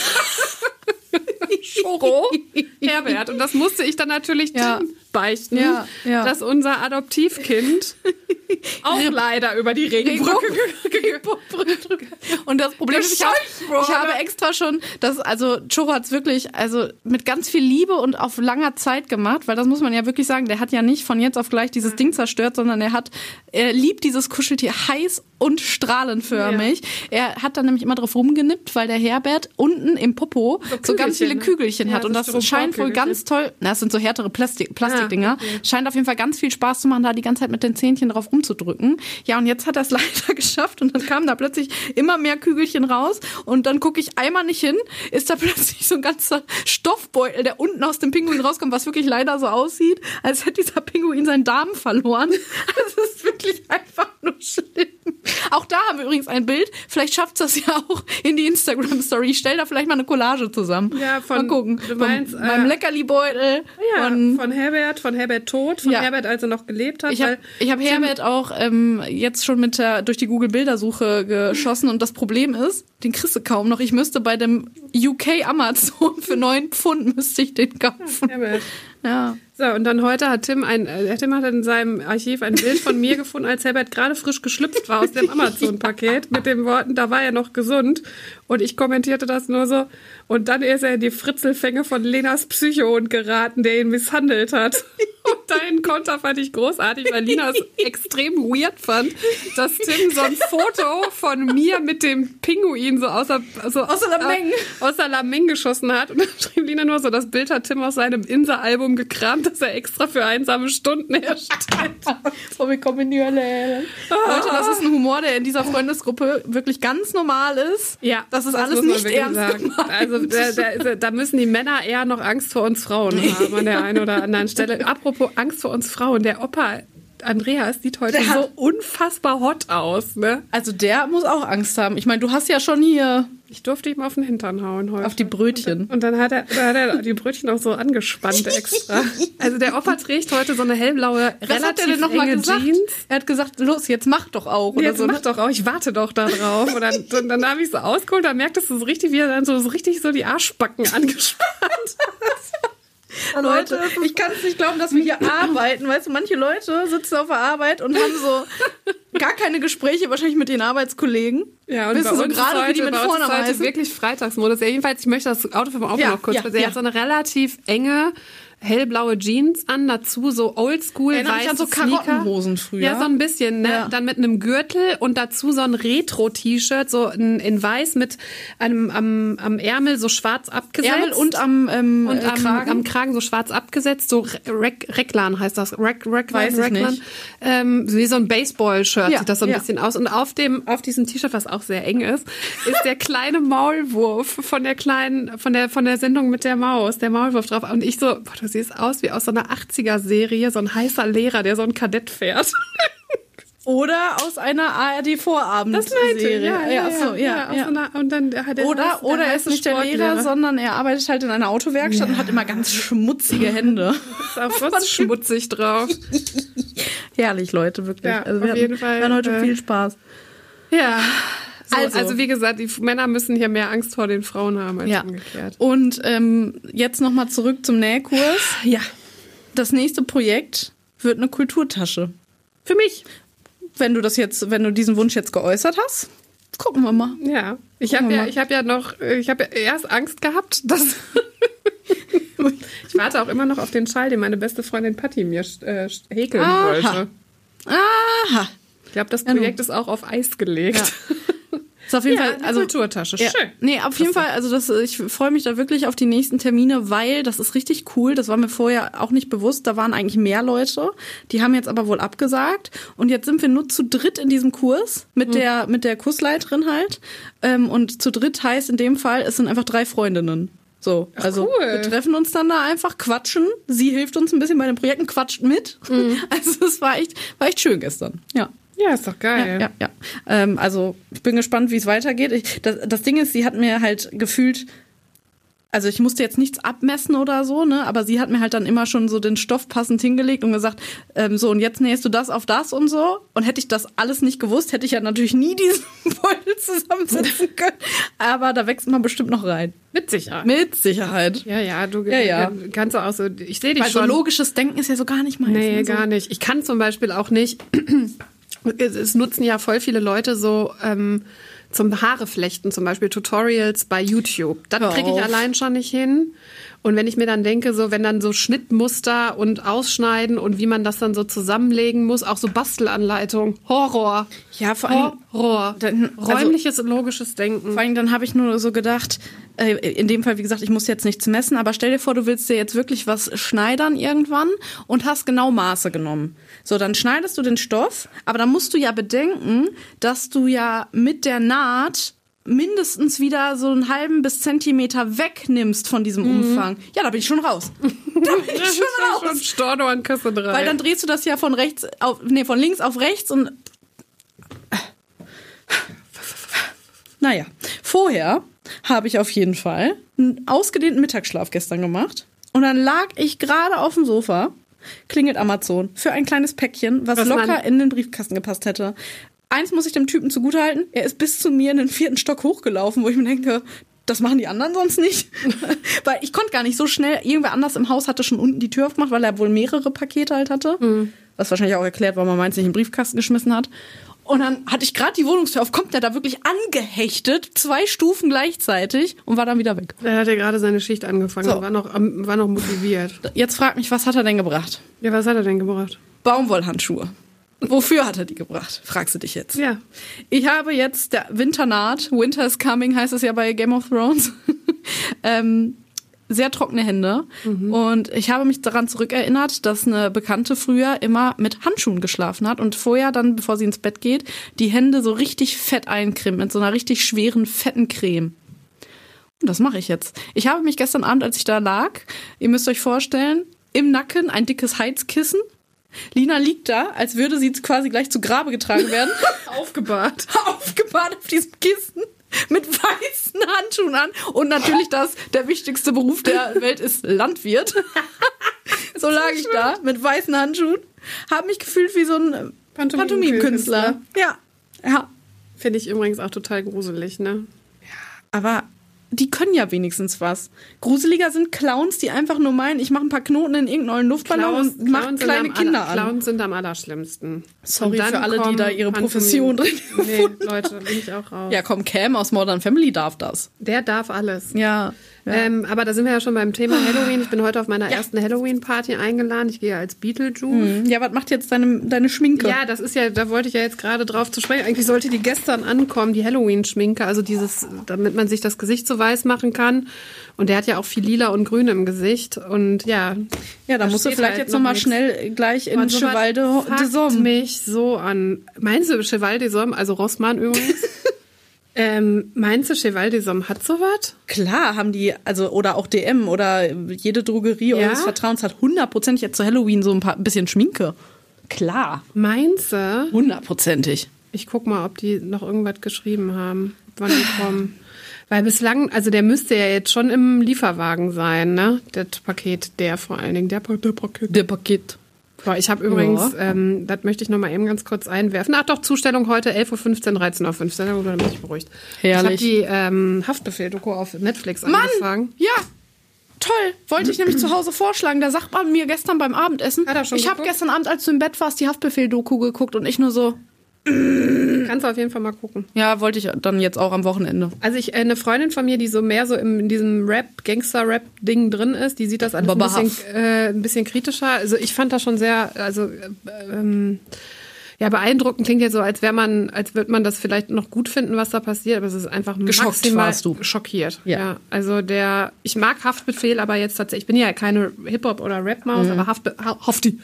Schoro, Herbert. Und das musste ich dann natürlich Ja. Tim beichten, Ja, ja. dass unser Adoptivkind auch leider über die Regenbrücke Regenbogenbrücke. Und das Problem ist, ich, hab, Gescheißt wurde. ich habe extra schon, das, also Choro hat's wirklich, also mit ganz viel Liebe und auf langer Zeit gemacht, weil das muss man ja wirklich sagen, der hat ja nicht von jetzt auf gleich dieses Ding zerstört, sondern er hat, er liebt dieses Kuscheltier heiß und strahlenförmig. Er hat dann nämlich immer drauf rumgenippt, weil der Herbert unten im Popo so, ganz viele ne? Kügelchen Ja, hat. Und so das scheint wohl Styroporkügelchen. ganz toll, na, das sind so härtere Plastik, Plastikdinger, Ah, okay. scheint auf jeden Fall ganz viel Spaß zu machen, da die ganze Zeit mit den Zähnchen drauf rumzudrücken. Ja, und jetzt hat er es leider geschafft und dann kamen da plötzlich immer mehr Kügelchen raus und dann gucke ich einmal nicht hin, ist da plötzlich so ein ganzer Stoffbeutel, der unten aus dem Pinguin rauskommt, was wirklich leider so aussieht, als hätte dieser Pinguin seinen Darm verloren. Das ist wirklich einfach nur schlimm. Auch da haben wir übrigens ein Bild, vielleicht schafft es das ja auch in die Instagram-Story. Ich stell da vielleicht mal eine Collage zusammen. Ja, von- mal gucken. du meinst, von meinem äh, Leckerli-Beutel. Ja, von, von Herbert, von Herbert tot, von Ja. Herbert, als er noch gelebt hat. Ich habe weil ich hab Herbert auch ähm, jetzt schon mit der, durch die Google-Bildersuche geschossen und das Problem ist, den kriegst du kaum noch. Ich müsste bei dem U K Amazon für neun Pfund müsste ich den kaufen. Herbert. Ja. So, und dann heute hat Tim ein, äh, Tim hat in seinem Archiv ein Bild von mir gefunden, als Herbert gerade frisch geschlüpft war aus dem Amazon-Paket mit den Worten, da war er noch gesund. Und ich kommentierte das nur so. Und dann ist er in die Fritzelfänge von Lenas Psychohund geraten, der ihn misshandelt hat. Und deinen Konter fand ich großartig, weil Lina es extrem weird fand, dass Tim so ein Foto von mir mit dem Pinguin so außer, so Außer Lameng. Äh, außer Lameng geschossen hat. Und dann schrieb Lina nur so, das Bild hat Tim aus seinem Insa-Album gekramt, das er extra für einsame Stunden erstellt. So, wir kommen in die Hölle. Leute, das ist ein Humor, der in dieser Freundesgruppe wirklich ganz normal ist. Ja, Das ist das alles muss man nicht wirklich ernst sagen. gemeint. Also da, da, da müssen die Männer eher noch Angst vor uns Frauen haben an der einen oder anderen Stelle. Apropos Angst vor uns Frauen, der Opa Andreas sieht heute der so unfassbar hot aus, ne? Also der muss auch Angst haben. Ich meine, du hast ja schon hier... Ich durfte ihm auf den Hintern hauen heute. Auf die Brötchen. Und, und dann, hat er, dann hat er die Brötchen auch so angespannt extra. Also der Opa trägt heute so eine hellblaue, Was relativ hat er denn noch mal gesagt? Jeans. Er hat gesagt, los, jetzt mach doch auch. Oder Jetzt so, mach ne? doch auch, ich warte doch da drauf. Und dann, und dann habe ich so ausgeholt, da merktest du so richtig, wie er dann so, so richtig so die Arschbacken angespannt hat. Leute, ich kann es nicht glauben, dass wir hier arbeiten. Weißt du, manche Leute sitzen auf der Arbeit und haben so gar keine Gespräche, wahrscheinlich mit den Arbeitskollegen. Ja, und wissen bei so uns gerade, heute, wie die mit bei uns Vornamen ist heute heißen. wirklich Freitagsmodus. Ja, jedenfalls, ich möchte das Auto vom Auto Ja, noch kurz. ja, Also er ja. hat so eine relativ enge, hellblaue Jeans an, dazu so oldschool Erinnert mich weiße an so Sneaker. Karottenhosen früher. Ja, so ein bisschen, ne? Ja. Dann mit einem Gürtel und dazu so ein Retro-T-Shirt, so in, in weiß mit einem am, am Ärmel so schwarz abgesetzt. Ärmel und am, ähm, und äh, am Kragen. am Kragen so schwarz abgesetzt, so Rec- Reclan heißt das. Rec- Reclan, Weiß ich Reclan. nicht. Ähm, wie so ein Baseball-Shirt Ja, sieht das so ein ja. bisschen aus. Und auf dem, auf diesem T-Shirt, was auch sehr eng ist, ist der kleine Maulwurf von der kleinen, von der, von der Sendung mit der Maus, der Maulwurf drauf. Und ich so, boah, du siehst aus wie aus so einer achtziger-Serie, so ein heißer Lehrer, der so ein Kadett fährt. Oder aus einer A R D-Vorabendserie. ja, ja, ach so, ja, ja, aus ja. so einer, und dann hat er Oder, heißt, der oder er ist heiße nicht der Lehrer, Sportlehrer. sondern er arbeitet halt in einer Autowerkstatt Ja. und hat immer ganz schmutzige Hände. Ist auch was schmutzig drauf. Herrlich, Leute, wirklich. Ja, also wir auf hatten, jeden Fall, wir hatten heute äh, viel Spaß. Ja. So, Also. also, wie gesagt, die Männer müssen hier mehr Angst vor den Frauen haben als Ja. umgekehrt. Und ähm, jetzt nochmal zurück zum Nähkurs. Ja. Das nächste Projekt wird eine Kulturtasche. Für mich. Wenn du das jetzt, wenn du diesen Wunsch jetzt geäußert hast, gucken wir mal. Ja. Ich Gucken habe wir ja, mal. ich habe ja noch, ich habe ja erst Angst gehabt, dass ich warte auch immer noch auf den Schal, den meine beste Freundin Patti mir äh, häkeln Aha. wollte. Aha. Ich glaube, das Ja, nun. Projekt ist auch auf Eis gelegt. Ja. Ist auf jeden Ja, Fall, eine also Kulturtasche. Ja, Schön. nee, auf jeden Fall, also das, ich freue mich da wirklich auf die nächsten Termine, weil das ist richtig cool. Das war mir vorher auch nicht bewusst. Da waren eigentlich mehr Leute. Die haben jetzt aber wohl abgesagt. Und jetzt sind wir nur zu dritt in diesem Kurs mit Mhm. der mit der Kursleiterin halt. Ähm, und zu dritt heißt in dem Fall, es sind einfach drei Freundinnen. So, Ach, also cool. wir treffen uns dann da einfach, quatschen. Sie hilft uns ein bisschen bei den Projekten, quatscht mit. Mhm. Also es war echt, war echt schön gestern. Ja. Ja, ist doch geil. Ja, ja, ja. Ähm, also ich bin gespannt, wie es weitergeht. Ich, das, das Ding ist, sie hat mir halt gefühlt, also ich musste jetzt nichts abmessen oder so, ne, aber sie hat mir halt dann immer schon so den Stoff passend hingelegt und gesagt, ähm, so und jetzt nähst du das auf das und so. Und hätte ich das alles nicht gewusst, hätte ich ja natürlich nie diesen Beutel zusammensetzen können. Aber da wächst man bestimmt noch rein. Mit Sicherheit. Mit Sicherheit. Ja, ja, du Ja, ja. kannst auch so, ich sehe dich Weil so schon. logisches Denken ist ja so gar nicht meins. Nee, ne, so. gar nicht. Ich kann zum Beispiel auch nicht. Es, es nutzen ja voll viele Leute so ähm, zum Haareflechten, zum Beispiel Tutorials bei YouTube. Das Hör kriege ich auf. allein schon nicht hin. Und wenn ich mir dann denke, so wenn dann so Schnittmuster und Ausschneiden und wie man das dann so zusammenlegen muss, auch so Bastelanleitung, Horror. Ja, vor allem, Horror. Dann- also- Räumliches und logisches Denken. Vor allem dann habe ich nur so gedacht, äh, in dem Fall, wie gesagt, ich muss jetzt nichts messen, aber stell dir vor, du willst dir jetzt wirklich was schneidern irgendwann und hast genau Maße genommen. So, dann schneidest du den Stoff, aber dann musst du ja bedenken, dass du ja mit der Naht mindestens wieder so einen halben bis Zentimeter wegnimmst von diesem Umfang. Ja, da bin ich schon raus. Da bin ich schon raus. Storno an Kasse drei. Weil dann drehst du das ja von rechts auf, nee, von links auf rechts und naja, vorher habe ich auf jeden Fall einen ausgedehnten Mittagsschlaf gestern gemacht und dann lag ich gerade auf dem Sofa, klingelt Amazon für ein kleines Päckchen, was, Was locker man- in den Briefkasten gepasst hätte. Eins muss ich dem Typen zugutehalten, er ist bis zu mir in den vierten Stock hochgelaufen, wo ich mir denke, das machen die anderen sonst nicht. Weil ich konnte gar nicht so schnell, irgendwer anders im Haus hatte schon unten die Tür aufgemacht, weil er wohl mehrere Pakete halt hatte. Mhm. Was wahrscheinlich auch erklärt, warum man meins nicht in den Briefkasten geschmissen hat. Und dann hatte ich gerade die Wohnungstür auf, kommt der da wirklich angehechtet, zwei Stufen gleichzeitig und war dann wieder weg. Er hat ja gerade seine Schicht angefangen, So. war noch, am- war noch motiviert. Jetzt frag mich, was hat er denn gebracht? Ja, was hat er denn gebracht? Baumwollhandschuhe. Wofür hat er die gebracht? Fragst du dich jetzt. Ja. Ich habe jetzt, der Winter naht, Winter is coming heißt es ja bei Game of Thrones, ähm, sehr trockene Hände. Und ich habe mich daran zurückerinnert, dass eine Bekannte früher immer mit Handschuhen geschlafen hat und vorher dann, bevor sie ins Bett geht, die Hände so richtig fett eincremt mit so einer richtig schweren, fetten Creme. Und das mache ich jetzt. Ich habe mich gestern Abend, als ich da lag, ihr müsst euch vorstellen, im Nacken ein dickes Heizkissen, Lina liegt da, als würde sie quasi gleich zu Grabe getragen werden. Aufgebahrt. Aufgebahrt auf diesem Kissen. Mit weißen Handschuhen an. Und natürlich das, der wichtigste Beruf der Welt ist Landwirt. So lag ich da mit weißen Handschuhen. Hab mich gefühlt wie so ein Pantomimkünstler. Ja, ja. Finde ich übrigens auch total gruselig, ne? Aber die können ja wenigstens was. Gruseliger sind Clowns, die einfach nur meinen, ich mache ein paar Knoten in irgendeinen Luftballon Clowns, und mache kleine Kinder aller, an. Clowns sind am allerschlimmsten. Sorry für alle, die da ihre Profession drin Nee, Leute, bin ich auch raus. Ja, komm, Cam aus Modern Family darf das. Der darf alles. Ja. Ja. Ähm, aber da sind wir ja schon beim Thema Halloween. Ich bin heute auf meiner ja. ersten Halloween-Party eingeladen. Ich gehe als Beetlejuice. Ja, was macht jetzt deine, deine Schminke? Ja, das ist ja, da wollte ich ja jetzt gerade drauf zu sprechen. Eigentlich sollte die gestern ankommen, die Halloween-Schminke. Also dieses, damit man sich das Gesicht so weiß machen kann. Und der hat ja auch viel Lila und Grün im Gesicht. Und ja. Ja, da musst du vielleicht halt jetzt nochmal noch schnell gleich in so Cheval de, de Somme. Mich so an. Meinst du Cheval de Somme, also Rossmann übrigens? Ähm, meinst du, Cheval de Somme hat sowas? Klar, haben die, also, oder auch D M oder jede Drogerie ja? eures Vertrauens hat hundertprozentig jetzt zu Halloween so ein paar, ein bisschen Schminke. Klar. Meinst du? Hundertprozentig. Ich guck mal, ob die noch irgendwas geschrieben haben, wann die kommen. Weil bislang, also der müsste ja jetzt schon im Lieferwagen sein, ne? Das Paket, der vor allen Dingen, der, der Paket. Der Paket. Boah, ich habe übrigens, ja. ähm, das möchte ich noch mal eben ganz kurz einwerfen. Ach doch, Zustellung heute elf Uhr fünfzehn, dreizehn Uhr fünfzehn, da bin ich beruhigt. Herrlich. Ich habe die ähm, Haftbefehl-Doku auf Netflix Mann, angefangen. Ja, toll. Wollte ich nämlich zu Hause vorschlagen. Da sagt man mir gestern beim Abendessen, Hat er schon ich habe gestern Abend, als du im Bett warst, die Haftbefehl-Doku geguckt und ich nur so... Kannst du auf jeden Fall mal gucken. Ja, wollte ich dann jetzt auch am Wochenende. Also ich, eine Freundin von mir, die so mehr so im, in diesem Rap, Gangster-Rap-Ding drin ist, die sieht das alles ein bisschen, äh, ein bisschen kritischer. Also ich fand das schon sehr, also äh, ähm, ja, beeindruckend. Klingt jetzt so, als wäre man, als würde man das vielleicht noch gut finden, was da passiert, aber es ist einfach Geschockt maximal warst du. schockiert. Ja. ja. Also der, ich mag Haftbefehl, aber jetzt tatsächlich, ich bin ja keine Hip-Hop- oder Rap-Maus, mhm. aber Haftbe- Hafti.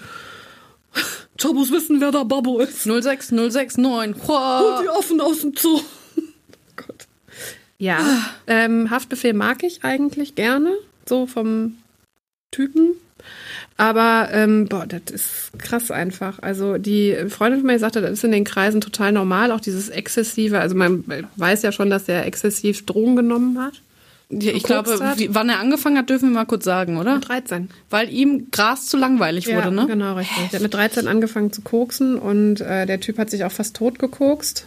Chabos wissen, wer der Babbo ist. null sechs null sechs neun. Hol die Affen aus dem Zoo. Gott. Ja, ähm, Haftbefehl mag ich eigentlich gerne, so vom Typen. Aber, ähm, boah, das ist krass einfach. Also die Freundin von mir sagte, das ist in den Kreisen total normal, auch dieses exzessive, also man weiß ja schon, dass er exzessiv Drogen genommen hat. Ja, ich glaube, wie, wann er angefangen hat, dürfen wir mal kurz sagen, oder? Mit dreizehn. Weil ihm Gras zu langweilig ja, wurde, ne? Genau, richtig. Der hat mit dreizehn angefangen zu koksen und äh, der Typ hat sich auch fast tot gekokst.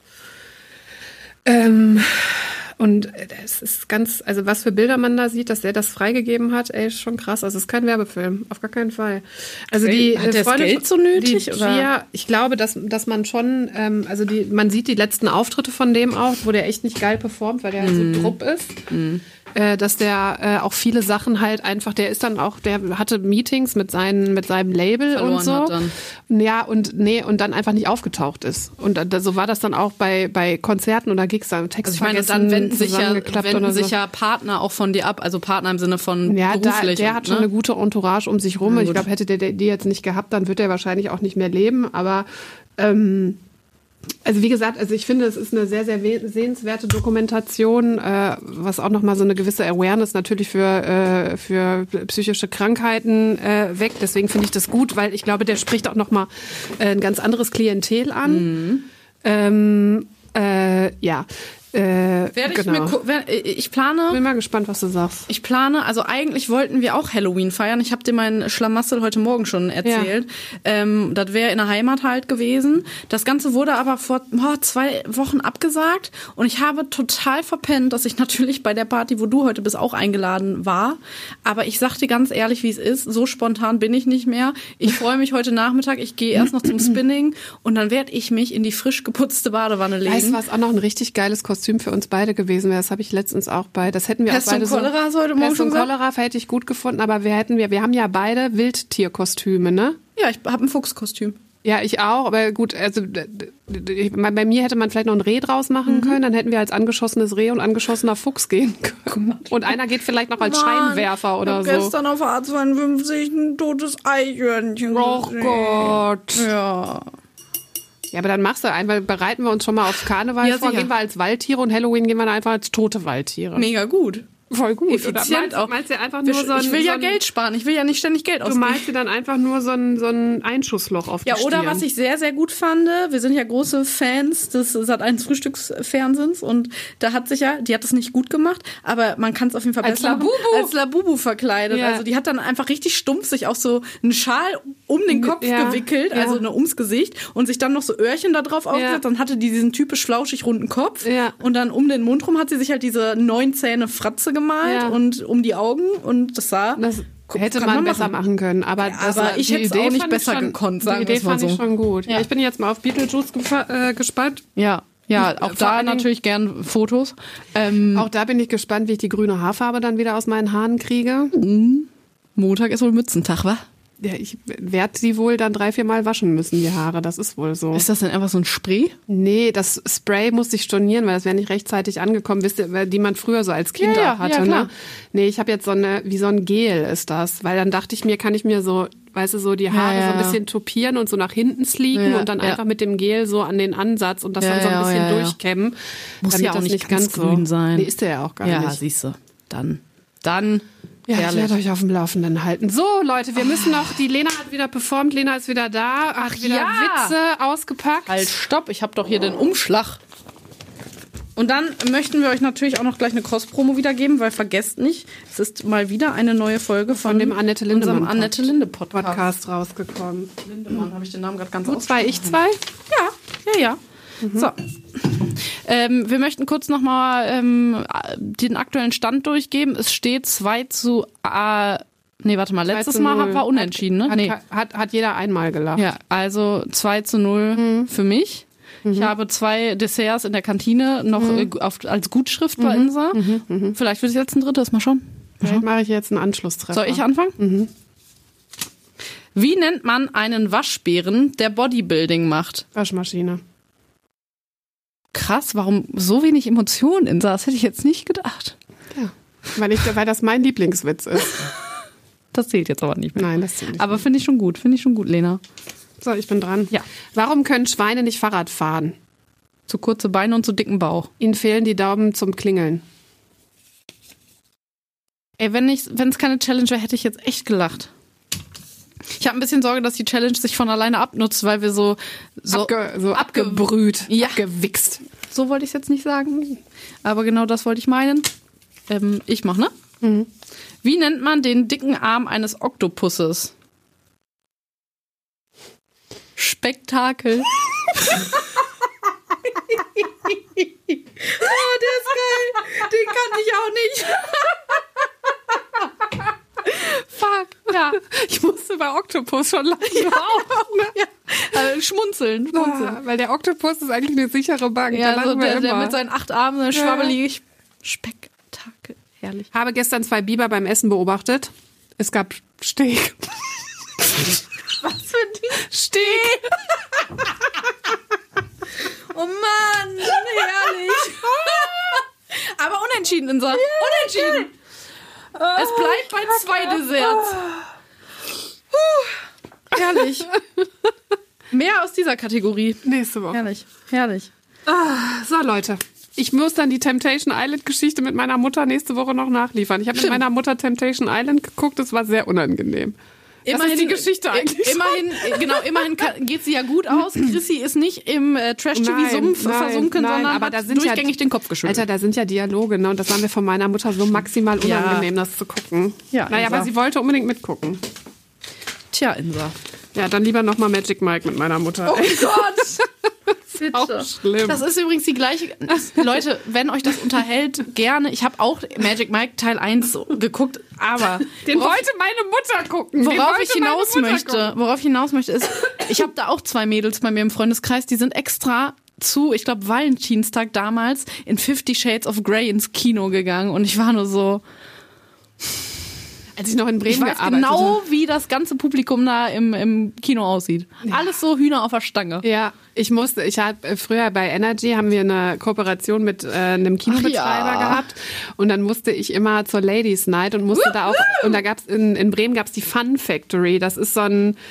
Ähm, und es ist ganz, also was für Bilder man da sieht, dass der das freigegeben hat, ey, ist schon krass. Also es ist kein Werbefilm, auf gar keinen Fall. Also die hat der Freundin, Geld so nötig? Die, oder? Ja, ich glaube, dass, dass man schon, ähm, also die, man sieht die letzten Auftritte von dem auch, wo der echt nicht geil performt, weil der halt Mm. so drupp ist. Mm. Äh, dass der äh, auch viele Sachen halt einfach, der ist dann auch, der hatte Meetings mit seinen, mit seinem Label Verloren und so. Hat dann. Ja, und nee, und dann einfach nicht aufgetaucht ist. Und da, so war das dann auch bei, bei Konzerten oder Gigs, da Text Also ich meine, dann wenden sich ja, wenden oder so. sich ja Partner auch von dir ab, also Partner im Sinne von ja, beruflich. Da, der hat schon ne? eine gute Entourage um sich rum. Ja, und ich glaube, hätte der, der die jetzt nicht gehabt, dann wird er wahrscheinlich auch nicht mehr leben. Aber ähm, also wie gesagt, also ich finde, es ist eine sehr, sehr sehenswerte Dokumentation, äh, was auch nochmal so eine gewisse Awareness natürlich für, äh, für psychische Krankheiten äh, weckt. Deswegen finde ich das gut, weil ich glaube, der spricht auch nochmal äh, ein ganz anderes Klientel an. Mhm. Ähm, äh, ja. Äh, Werde ich genau. mir gu- wer- ich plane. Bin mal gespannt, was du sagst. Ich plane, also eigentlich wollten wir auch Halloween feiern. Ich habe dir meinen Schlamassel heute Morgen schon erzählt. Ja. Ähm, das wäre in der Heimat halt gewesen. Das Ganze wurde aber vor oh, zwei Wochen abgesagt und ich habe total verpennt, dass ich natürlich bei der Party, wo du heute bist, auch eingeladen war. Aber ich sag dir ganz ehrlich, wie es ist. So spontan bin ich nicht mehr. Ich freue mich heute Nachmittag. Ich gehe erst noch zum Spinning und dann werde ich mich in die frisch geputzte Badewanne legen. Weißt du, was auch noch ein richtig geiles Kostüm für uns beide gewesen wäre? Das habe ich letztens auch bei, das hätten wir Pest auch beide und Cholera hast du heute Morgen Pest schon und gesagt? Cholera hätte ich gut gefunden, aber wir hätten wir, wir haben ja beide Wildtierkostüme, ne? Ja, ich habe ein Fuchskostüm. Ja, ich auch, aber gut, also bei mir hätte man vielleicht noch ein Reh draus machen mhm. können, dann hätten wir als angeschossenes Reh und angeschossener Fuchs gehen können. Und einer geht vielleicht noch als Mann, Scheinwerfer oder ich so. Gestern auf A zweiundfünfzig ein totes Eichhörnchen. Oh gesehen. Gott. Ja. Ja, aber dann machst du ein, weil bereiten wir uns schon mal aufs Karneval Ja, vor, sicher. gehen wir als Waldtiere und Halloween gehen wir dann einfach als tote Waldtiere. Mega gut. voll gut. Effizient Oder meinst, auch. meinst du einfach nur so ein, ich will so ja ein, Geld sparen, ich will ja nicht ständig Geld Du ausgeben. meinst dir dann einfach nur so ein, so ein Einschussloch auf die Ja, oder Stirn. was ich sehr, sehr gut fand, wir sind ja große Fans des Sat eins Frühstücksfernsehens und da hat sich ja, die hat das nicht gut gemacht, aber man kann es auf jeden Fall Als besser machen, Labubu. als Labubu verkleidet. Ja. Also die hat dann einfach richtig stumpf sich auch so einen Schal um den Kopf Ja. gewickelt, Ja. also ne, ums Gesicht und sich dann noch so Öhrchen da drauf aufgesetzt. Dann hatte die diesen typisch flauschig runden Kopf Ja. und dann um den Mund rum hat sie sich halt diese neun Zähne Fratze gemalt Ja. und um die Augen und das sah... Das hätte kann man, man besser machen. machen können. Aber, Ja, das aber war- ich die hätte es Idee auch nicht fand ich besser schon, gekonnt, sagen Die wir Idee es mal fand ich so. schon gut. Ja. Ja. Ich bin jetzt mal auf Beetlejuice gefa- äh, gespannt. Ja, ja, auch Vor da allen Dingen- natürlich gern Fotos. Ähm, Auch da bin ich gespannt, wie ich die grüne Haarfarbe dann wieder aus meinen Haaren kriege. Montag ist wohl Mützentag, wa? Ja, ich werde sie wohl dann drei, vier Mal waschen müssen, die Haare. Das ist wohl so. Ist das denn einfach so ein Spray? Nee, das Spray muss ich stornieren, weil das wäre nicht rechtzeitig angekommen, wisst ihr, weil die man früher so als Kind Ja, ja, auch hatte. ja, klar. Ne? Nee, ich habe jetzt so eine, wie so ein Gel ist das. Weil dann dachte ich mir, kann ich mir so, weißt du, so die Haare Ja, ja, so ein ja. bisschen topieren und so nach hinten sleeken Ja, und dann ja. einfach mit dem Gel so an den Ansatz und das Ja, dann so ein ja, bisschen ja, ja. durchkämmen. Muss damit ja auch das nicht ganz so grün sein. Nee, ist der ja auch gar Ja, nicht. siehst du. Dann. Dann. Ja, ich herrlich. werde euch auf dem Laufenden halten. So, Leute, wir müssen noch, die Lena hat wieder performt, Lena ist wieder da, hat wieder ja. Witze ausgepackt. Halt, stopp, ich habe doch hier den Umschlag. Und dann möchten wir euch natürlich auch noch gleich eine Cross-Promo wiedergeben, weil vergesst nicht, es ist mal wieder eine neue Folge von, Von dem Annette Lindemann unserem Annette Linde Podcast. Podcast rausgekommen. Lindemann, habe ich den Namen gerade ganz Du zwei, ich zwei? Ja, ja, ja. So. Ähm, wir möchten kurz nochmal ähm, den aktuellen Stand durchgeben. Es steht zwei zu äh, nee, warte mal, letztes zu Mal null. war unentschieden, ne? Hat, Nee. hat, hat jeder einmal gelacht. Ja, also zwei zu null für mich. Ich habe zwei Desserts in der Kantine noch äh, auf, als Gutschrift bei Insa. Vielleicht wird es jetzt ein drittes, mal schauen. Vielleicht mache ich jetzt einen Anschlusstreffer. Soll ich anfangen? Wie nennt man einen Waschbären, der Bodybuilding macht? Waschmaschine. Krass, warum so wenig Emotionen, Insa? Das hätte ich jetzt nicht gedacht. Ja. Weil, ich, weil das mein Lieblingswitz ist. Das zählt jetzt aber nicht mehr. Nein, das zählt nicht. Aber finde ich schon gut, finde ich schon gut, Lena. So, ich bin dran. Ja. Warum können Schweine nicht Fahrrad fahren? Zu kurze Beine und zu dicken Bauch. Ihnen fehlen die Daumen zum Klingeln. Ey, wenn ich, wenn es keine Challenge wäre, hätte ich jetzt echt gelacht. Ich habe ein bisschen Sorge, dass die Challenge sich von alleine abnutzt, weil wir so so, Abge, so abgebrüht, Ja. abgewichst. so wollte ich es jetzt nicht sagen, aber genau das wollte ich meinen. Ähm, ich mach, ne? Mhm. Wie nennt man den dicken Arm eines Oktopusses? Spektakel. Oh, der ist geil. Den kann ich auch nicht. Fuck, ja. Ich musste bei Oktopus schon lachen. Ja, ja. Äh, schmunzeln, schmunzeln. Ah, weil der Oktopus ist eigentlich eine sichere Bank. Ja, da so lachen wir der, der immer. mit seinen acht Armen, schwabbelig. Spektakel, herrlich. Habe gestern zwei Biber beim Essen beobachtet. Es gab Steak. Was für ein Ding? Steak! Oh Mann, herrlich. Aber unentschieden, Insa. Unentschieden. Es bleibt bei zwei Desserts. Puh. Herrlich. Mehr aus dieser Kategorie. Nächste Woche. Herrlich, herrlich. So, Leute. Ich muss dann die Temptation Island-Geschichte mit meiner Mutter nächste Woche noch nachliefern. Ich habe mit Stimmt. meiner Mutter Temptation Island geguckt. Das war sehr unangenehm. Das ist die Geschichte eigentlich. Immerhin, genau, immerhin kann, geht sie ja gut aus. Chrissy ist nicht im äh, Trash-T V-Sumpf Nein, versunken, nein, sondern aber hat da sind durchgängig ja, den Kopf geschüttelt. Alter, da sind ja Dialoge, ne? Und das war mir von meiner Mutter so maximal unangenehm, Ja. das zu gucken. Ja, naja, Insa. aber sie wollte unbedingt mitgucken. Tja, Insa. Ja, dann lieber nochmal Magic Mike mit meiner Mutter. Oh Gott! Bitte. Auch schlimm. Das ist übrigens die gleiche. Das, Leute, wenn euch das unterhält, gerne. Ich habe auch Magic Mike Teil eins geguckt, aber Den worauf, wollte meine Mutter gucken. Den worauf wollte ich hinaus meine Mutter möchte, gucken. worauf ich hinaus möchte, ist, ich habe da auch zwei Mädels bei mir im Freundeskreis, die sind extra zu, ich glaube, Valentinstag damals in Fifty Shades of Grey ins Kino gegangen und ich war nur so, Als ich noch in Bremen ich weiß gearbeitet genau, wie das ganze Publikum da im, im Kino aussieht. Alles so Hühner auf der Stange. Ja, ich musste, ich habe früher bei Energy haben wir eine Kooperation mit äh, einem Kinobetreiber Ach ja. gehabt und dann musste ich immer zur Ladies Night und musste da auch und da gab's in, in Bremen gab's die Fun Factory. Das ist so ein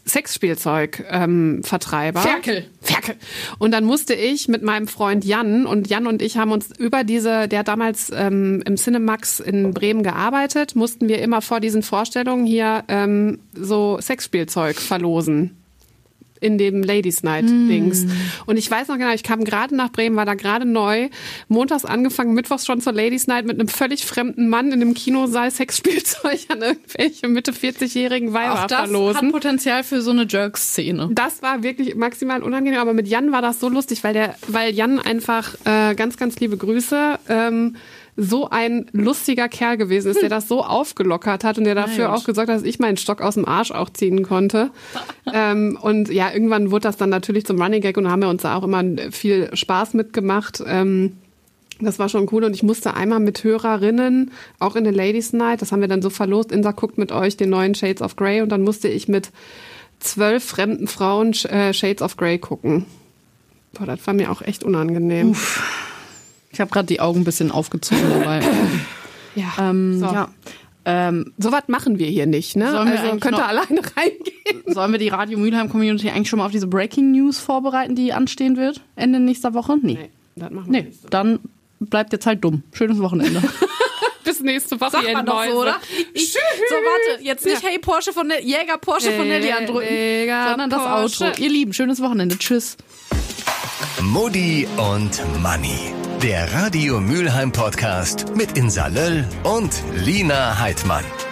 Sexspielzeug-Vertreiber. Ähm, Ferkel. Ferkel. Und dann musste ich mit meinem Freund Jan, und Jan und ich haben uns über diese, der damals ähm, im Cinemax in Bremen gearbeitet, mussten wir immer vor diesen Vorstellungen hier ähm, so Sexspielzeug verlosen. In dem Ladies Night Dings. Mm. Und ich weiß noch genau, ich kam gerade nach Bremen, war da gerade neu, montags angefangen, mittwochs schon zur Ladies Night mit einem völlig fremden Mann in einem Kinosaal Sexspielzeug an irgendwelche Mitte vierzig-jährigen Weiber Auch das verlosen. Hat Potenzial für so eine Jerk-Szene. Das war wirklich maximal unangenehm, aber mit Jan war das so lustig, weil der, weil Jan einfach, äh, ganz, ganz liebe Grüße, ähm, so ein lustiger Kerl gewesen ist, der das so aufgelockert hat und der dafür auch gesorgt hat, dass ich meinen Stock aus dem Arsch auch ziehen konnte. ähm, und ja, irgendwann wurde das dann natürlich zum Running Gag und da haben wir uns da auch immer viel Spaß mitgemacht. Ähm, das war schon cool und ich musste einmal mit Hörerinnen, auch in der Ladies Night, das haben wir dann so verlost, Insa guckt mit euch den neuen Shades of Grey und dann musste ich mit zwölf fremden Frauen äh, Shades of Grey gucken. Boah, das war mir auch echt unangenehm. Uff. Ich habe gerade die Augen ein bisschen aufgezogen dabei. ja, ähm, so. ja. Ähm, so was machen wir hier nicht, ne? Sollen wir also könnt ihr noch, alleine reingehen. Sollen wir die Radio Mülheim Community eigentlich schon mal auf diese Breaking News vorbereiten, die anstehen wird? Ende nächster Woche? Nee. Nee, das machen wir nee dann bleibt jetzt halt dumm. Schönes Wochenende. Bis nächste Woche. Sagt man doch so, oder? Ich, so, warte, jetzt nicht ja. Hey Porsche von Nelly, Jäger Porsche von Nelly andrücken, Jäger sondern das Porsche. Outro. Ihr Lieben, schönes Wochenende. Tschüss. Mutti und Manni. Der Radio Mülheim Podcast mit Insa Löll und Lina Heidmann.